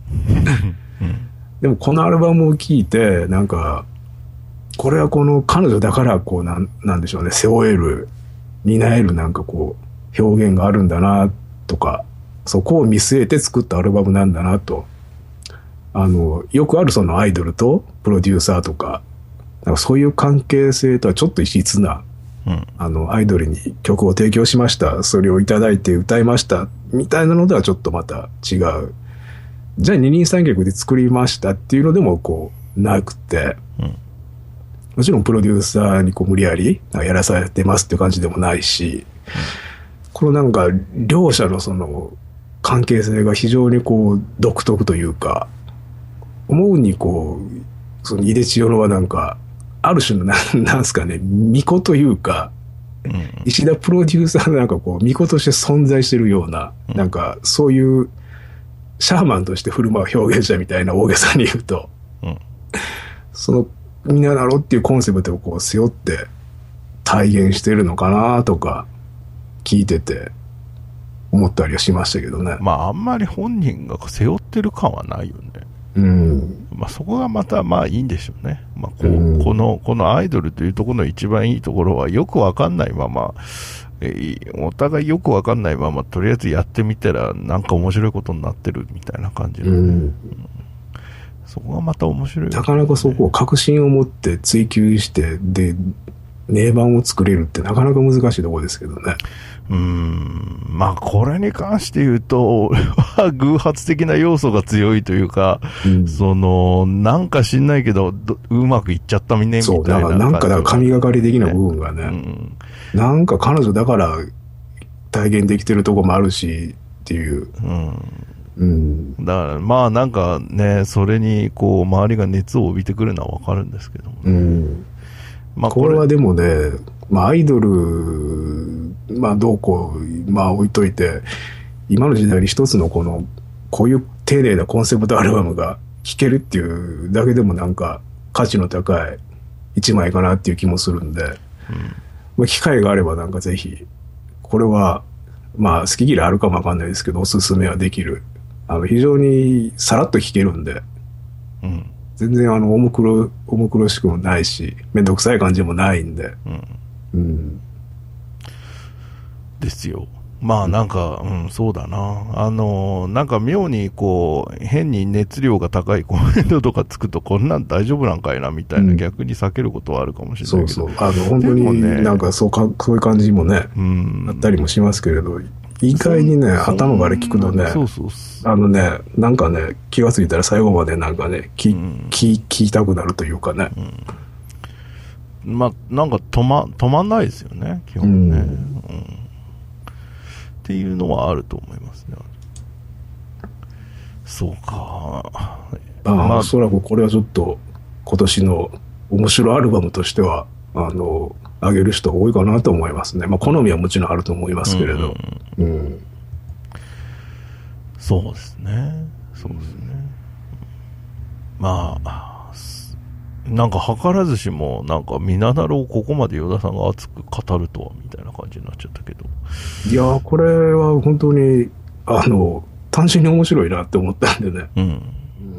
でもこのアルバムを聴いて、なんか、これはこの彼女だからこうなんでしょうね、背負える、担えるなんかこう、表現があるんだなとか、そこを見据えて作ったアルバムなんだなと。よくあるそのアイドルとプロデューサーとか、なんかそういう関係性とはちょっと異質な、アイドルに曲を提供しました。それをいただいて歌いました。みたいなのではちょっとまた違う。じゃあ二人三脚で作りましたっていうのでもこう、なくて、もちろんプロデューサーにこう無理やりやらされてますっていう感じでもないし、このなんか両者のその関係性が非常にこう独特というか、思うにこう、その井出千代はなんか、ある種のなんすかね、巫女というか、石田プロデューサーのなんかこう、巫女として存在してるような、なんかそういうシャーマンとして振る舞う表現者みたいな大げさに言うと、そのみななろっていうコンセプトをこう背負って体現してるのかなとか聞いてて思ったりはしましたけどね。 まああんまり本人が背負ってる感はないよね。まあそこがまたまあいいんでしょうね。まあこのアイドルというところの一番いいところはよくわかんないまま、お互いよくわかんないままとりあえずやってみたらなんか面白いことになってるみたいな感じの、そこがまた面白い、ね、 なかなかそこを確信を持って追求してで名盤を作れるってなかなか難しいところですけどね。 まあこれに関して言うと俺は偶発的な要素が強いというか、そのなんか知んないけどうまくいっちゃったみねみたいな、 そうなんか神がかり的な部分がね、なんか彼女だから体現できてるとこもあるしっていう、だからまあなんかね、それにこう周りが熱を帯びてくるのはわかるんですけども、まあこれはでもね、まあアイドル、まあどうこう、まあ置いといて、今の時代に一つのこういう丁寧なコンセプトアルバムが聴けるっていうだけでもなんか価値の高い一枚かなっていう気もするんで、まあ機会があればなんかぜひ、これは、まあ好き嫌いあるかもわかんないですけど、おすすめはできる。非常にさらっと聴けるんで、全然重苦しくもないし、めんどくさい感じもないんで。 ですよ。まあなんか、そうだな。なんか妙にこう、変に熱量が高いコメントとかつくと、こんなん大丈夫なんかいなみたいな、逆に避けることはあるかもしれないけど。 本当になんかそういう感じもね、あったりもしますけれど、意外にね、頭から聞くとね、なんかね、気がついたら最後までなんかね、聞きたくなるというかね。 まあ、なんか止まんないですよね、基本ね。っていうのはあると思いますね。そうか。 まあ、おそらくこれはちょっと今年の面白アルバムとしては、あげる人多いかなと思いますね。まあ、好みはもちろんあると思いますけれど。 そうですね。そうですね。まあ、 なんか図らずしも、なんかミナナルをここまで与田さんが熱く語るとは、みたいな感じになっちゃったけど。 いやー、これは本当に、単純に面白いなって思ったんでね。 うん。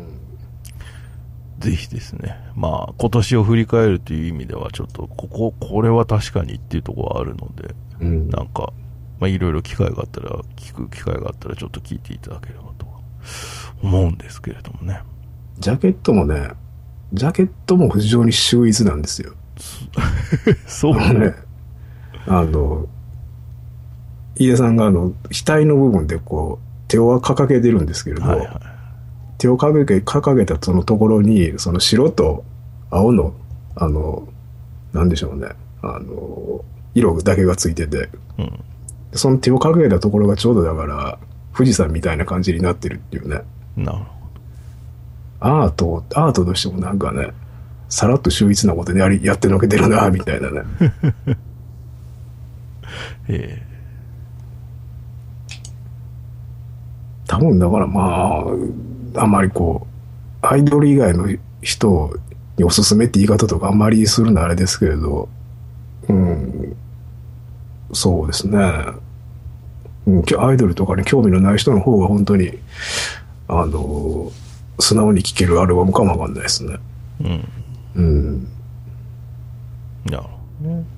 ぜひですね。まあ、今年を振り返るという意味では、ちょっと、これは確かにっていうところはあるので、なんか、まあ、いろいろ機会があったら、聞く機会があったら、ちょっと聞いていただければと思うんですけれどもね。 ジャケットも非常に秀逸なんですよ。 そうね。飯田さんが額の部分でこう、手を掲げてるんですけれど、はいはい、手を掲げたそのところに、その白と青の、なんでしょうね、色だけがついてて、その手を掲げたところがちょうどだから、富士山みたいな感じになってるっていうね。 なるほど。 アートとしてもなんかね、さらっと秀逸なことでやってのけてるな、みたいなね。多分だからまあ、あんまりこう、アイドル以外の人におすすめって言い方とかあんまりするのはあれですけれど、そうですね。アイドルとかに興味のない人の方が本当に、素直に聴けるアルバムかもわかんないですね。なるほどね。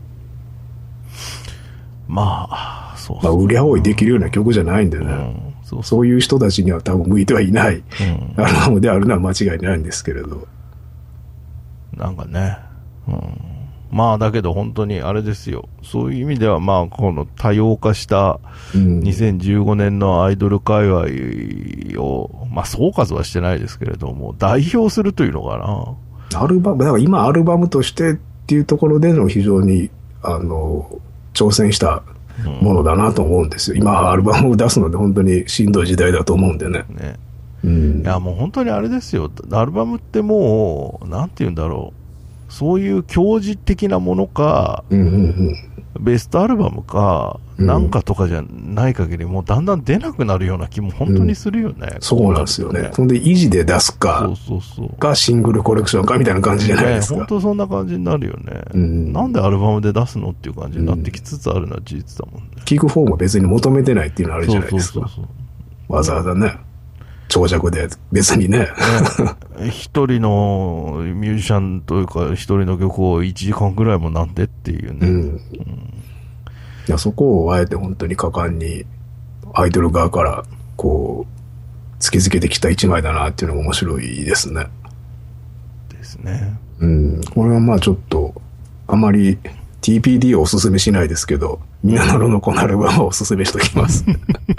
まあ、そうまあ、売り青いできるような曲じゃないんでね。そういう人たちには多分向いてはいないアルバムであるのは間違いないんですけれど。 なんかね。まあだけど本当にあれですよ。そういう意味ではまあこの多様化した2015年のアイドル界隈を、まあ総括はしてないですけれども、代表するというのかな。 だから今アルバムとしてっていうところでの非常に、挑戦したものだなと思うんですよ。今アルバムを出すので本当にしんどい時代だと思うんでね。 いやもう本当にあれですよ。アルバムってもう、なんて言うんだろう。そういう教示的なものか、ベストアルバムか、なんかとかじゃない限り、もうだんだん出なくなるような気も本当にするよね。 そうなんですよね。そんで維持で出すか、かシングルコレクションかみたいな感じじゃないですか。 本当そんな感じになるよね。なんでアルバムで出すのっていう感じになってきつつあるのは事実だもんね。 聞く方も別に求めてないっていうのあるじゃないですか。わざわざね。長尺で別にね。 一人のミュージシャンというか一人の曲を1時間ぐらいもなんでっていうね。 いやそこをあえて本当に果敢にアイドル側からこう突きつけてきた一枚だなっていうのが面白いですね。 ですね。 これはまあちょっとあまり TPD をおすすめしないですけど、ミナナロのこのアルバムをおすすめしておきます。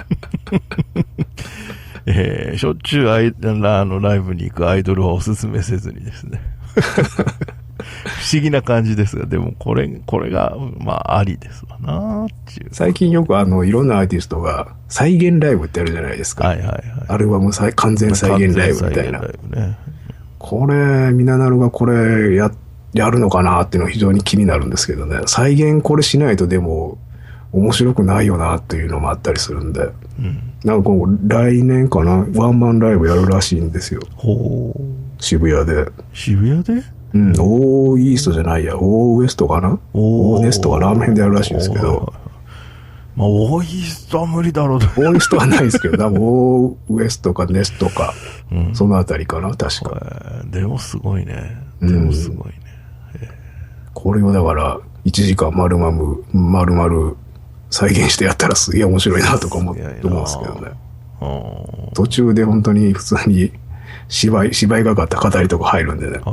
しょっちゅうライブに行くアイドルはおすすめせずにですね。不思議な感じですが、でもこれが、まあ、ありですわなっていう。 最近よくいろんなアーティストが再現ライブってあるじゃないですか。アルバム完全再現ライブみたいな。これ、ミナナルがこれやるのかなっていうのが非常に気になるんですけどね。再現これしないとでも面白くないよなっていうのもあったりするんで。なんか来年かな、ワンマンライブやるらしいんですよ。渋谷で。 渋谷で？ オーイーストじゃないや、オーウエストかな？オーネストかな、あの辺でやるらしいんですけど。 まあ、オーイーストは無理だろうと。 オーイーストはないですけど、多分オーウエストかネストか、そのあたりかな、確か。 でもすごいね。でもすごいね。 これをだから、1時間丸々再現してやったらすげえ面白いなとか思うんですけどね。途中で本当に普通に芝居がかった語りとか入るんでね。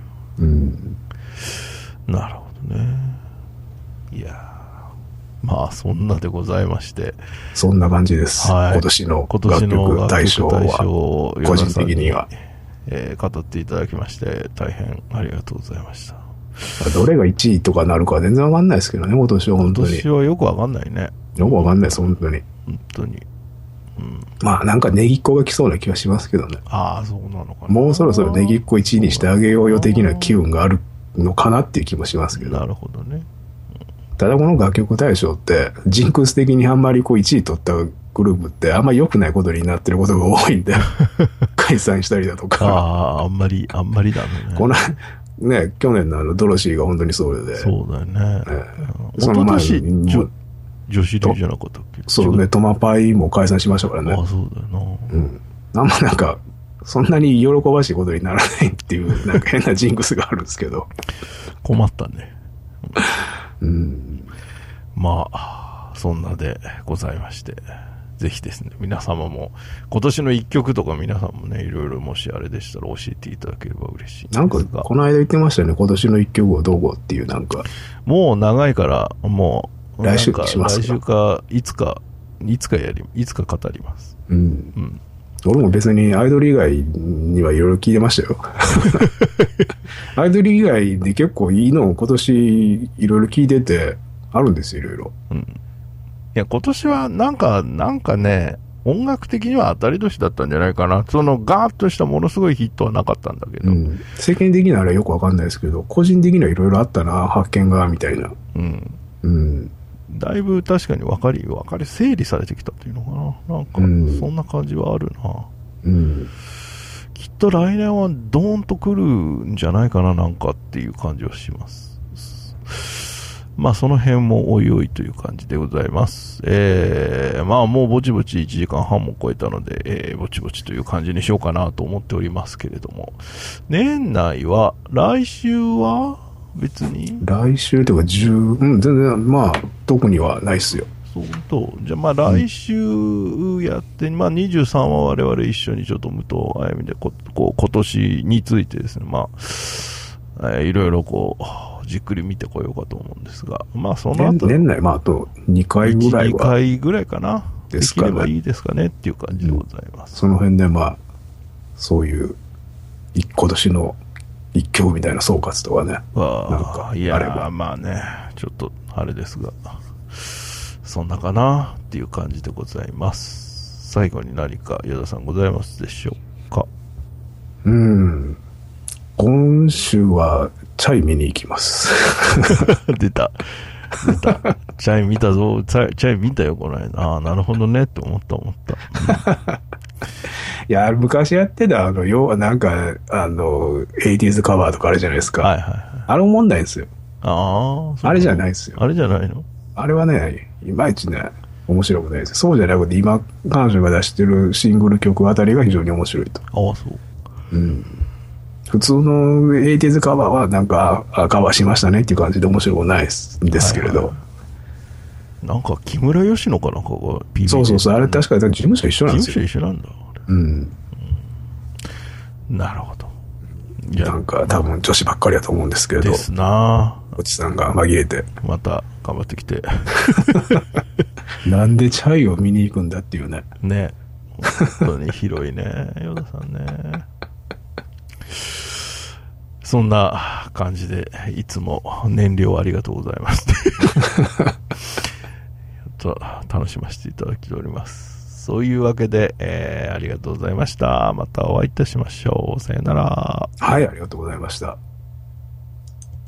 なるほどね。いやまあそんなでございまして。 そんな感じです。今年の楽曲大賞は個人的には、 語っていただきまして大変ありがとうございました。 どれが1位とかなるかは全然わかんないですけどね、今年は本当に。 今年はよくわかんないね。 よくわかんないです、本当に。 本当に。 まあなんかネギっ子が来そうな気はしますけどね。 ああ、そうなのかな。 もうそろそろネギっ子1位にしてあげようよ的な機運があるのかなっていう気もしますけど。 なるほどね。 ただこの楽曲大賞ってジンクス的にあんまりこう1位取ったグループってあんまり良くないことになってることが多いんで解散したりだとか。 あんまりだね。 ね、去年のドロシーが本当にそうで。 そうだよね。 その前に女子流じゃなかったっけ？ そうね、トマパイも解散しましたからね。 あ、そうだよな。 うん。あんまなんか、そんなに喜ばしいことにならないっていう、なんか変なジンクスがあるんですけど。 困ったね。 うん。 まあ、そんなでございまして。ぜひですね、皆様も、今年の一曲とか皆さんもね、いろいろもしあれでしたら教えていただければ嬉しいんですが。 なんか、この間言ってましたよね、今年の一曲をどうこうっていうなんか。 もう長いから、もう、 来週しますか？ 来週か、いつか語ります。 うん。俺も別にアイドル以外にはいろいろ聞いてましたよ。アイドル以外で結構いいのを今年いろいろ聞いてて、あるんですよ、いろいろ。 うん。いや、今年はなんかね、音楽的には当たり年だったんじゃないかな。そのガーッとしたものすごいヒットはなかったんだけど。 世間的にはあれはよくわかんないですけど、個人的にはいろいろあったな、発見が、みたいな。だいぶ確かに分かり、整理されてきたっていうのかな。なんか、そんな感じはあるな。きっと来年はドーンと来るんじゃないかな、なんかっていう感じはします。まあその辺もおいおいという感じでございます。まあもうぼちぼち1時間半も超えたので、ぼちぼちという感じにしようかなと思っておりますけれども、年内は、来週は別に来週というか全然まあ特にはないっすよ。 そうと、じゃあまあ来週やって、まあ23は我々一緒にちょっと武藤あゆみでこう今年についてですね、まあ、いろいろこう、じっくり見てこようかと思うんですが、まあその後年内、まああと2回ぐらいは。 2回ぐらいかな。 ですかね。 できればいいですかねっていう感じでございます。 その辺でまあ、そういう今年の一曲みたいな総括とかね。なんかあれば。いやまあね、ちょっとあれですが、そんなかなっていう感じでございます。最後に何か矢田さんございますでしょうか？ 今週はチャイ見に行きます。 出た。チャイ見たぞ。チャイ見たよ、この間。ああ、なるほどねって思った。 いや、昔やってた、要はなんか、80s カバーとかあるじゃないですか。 はいはいはい。 あれも問題ですよ。 ああ、 あれじゃないですよ。 あれじゃないの？ あれはね、いまいちね、面白くないです。そうじゃなくて、今、彼女が出してるシングル曲あたりが非常に面白いと。 ああ、そう。 普通の 80s カバーはなんかカバーしましたねっていう感じで面白くないですけれど、はいはい、 なんか木村佳乃かなんかが PV そうあれ確かに事務所一緒なんですよ。 事務所一緒なんだ。なるほど。 なんか多分女子ばっかりだと思うんですけれどですな。 おじさんが紛れてまた頑張ってきてなんでチャイを見に行くんだっていうね。 ね、本当に広いねヨダさんね。そんな感じでいつも燃料ありがとうございますと楽しませていただいております。そういうわけで、ありがとうございました。またお会いいたしましょう。さよなら。 はい、ありがとうございました。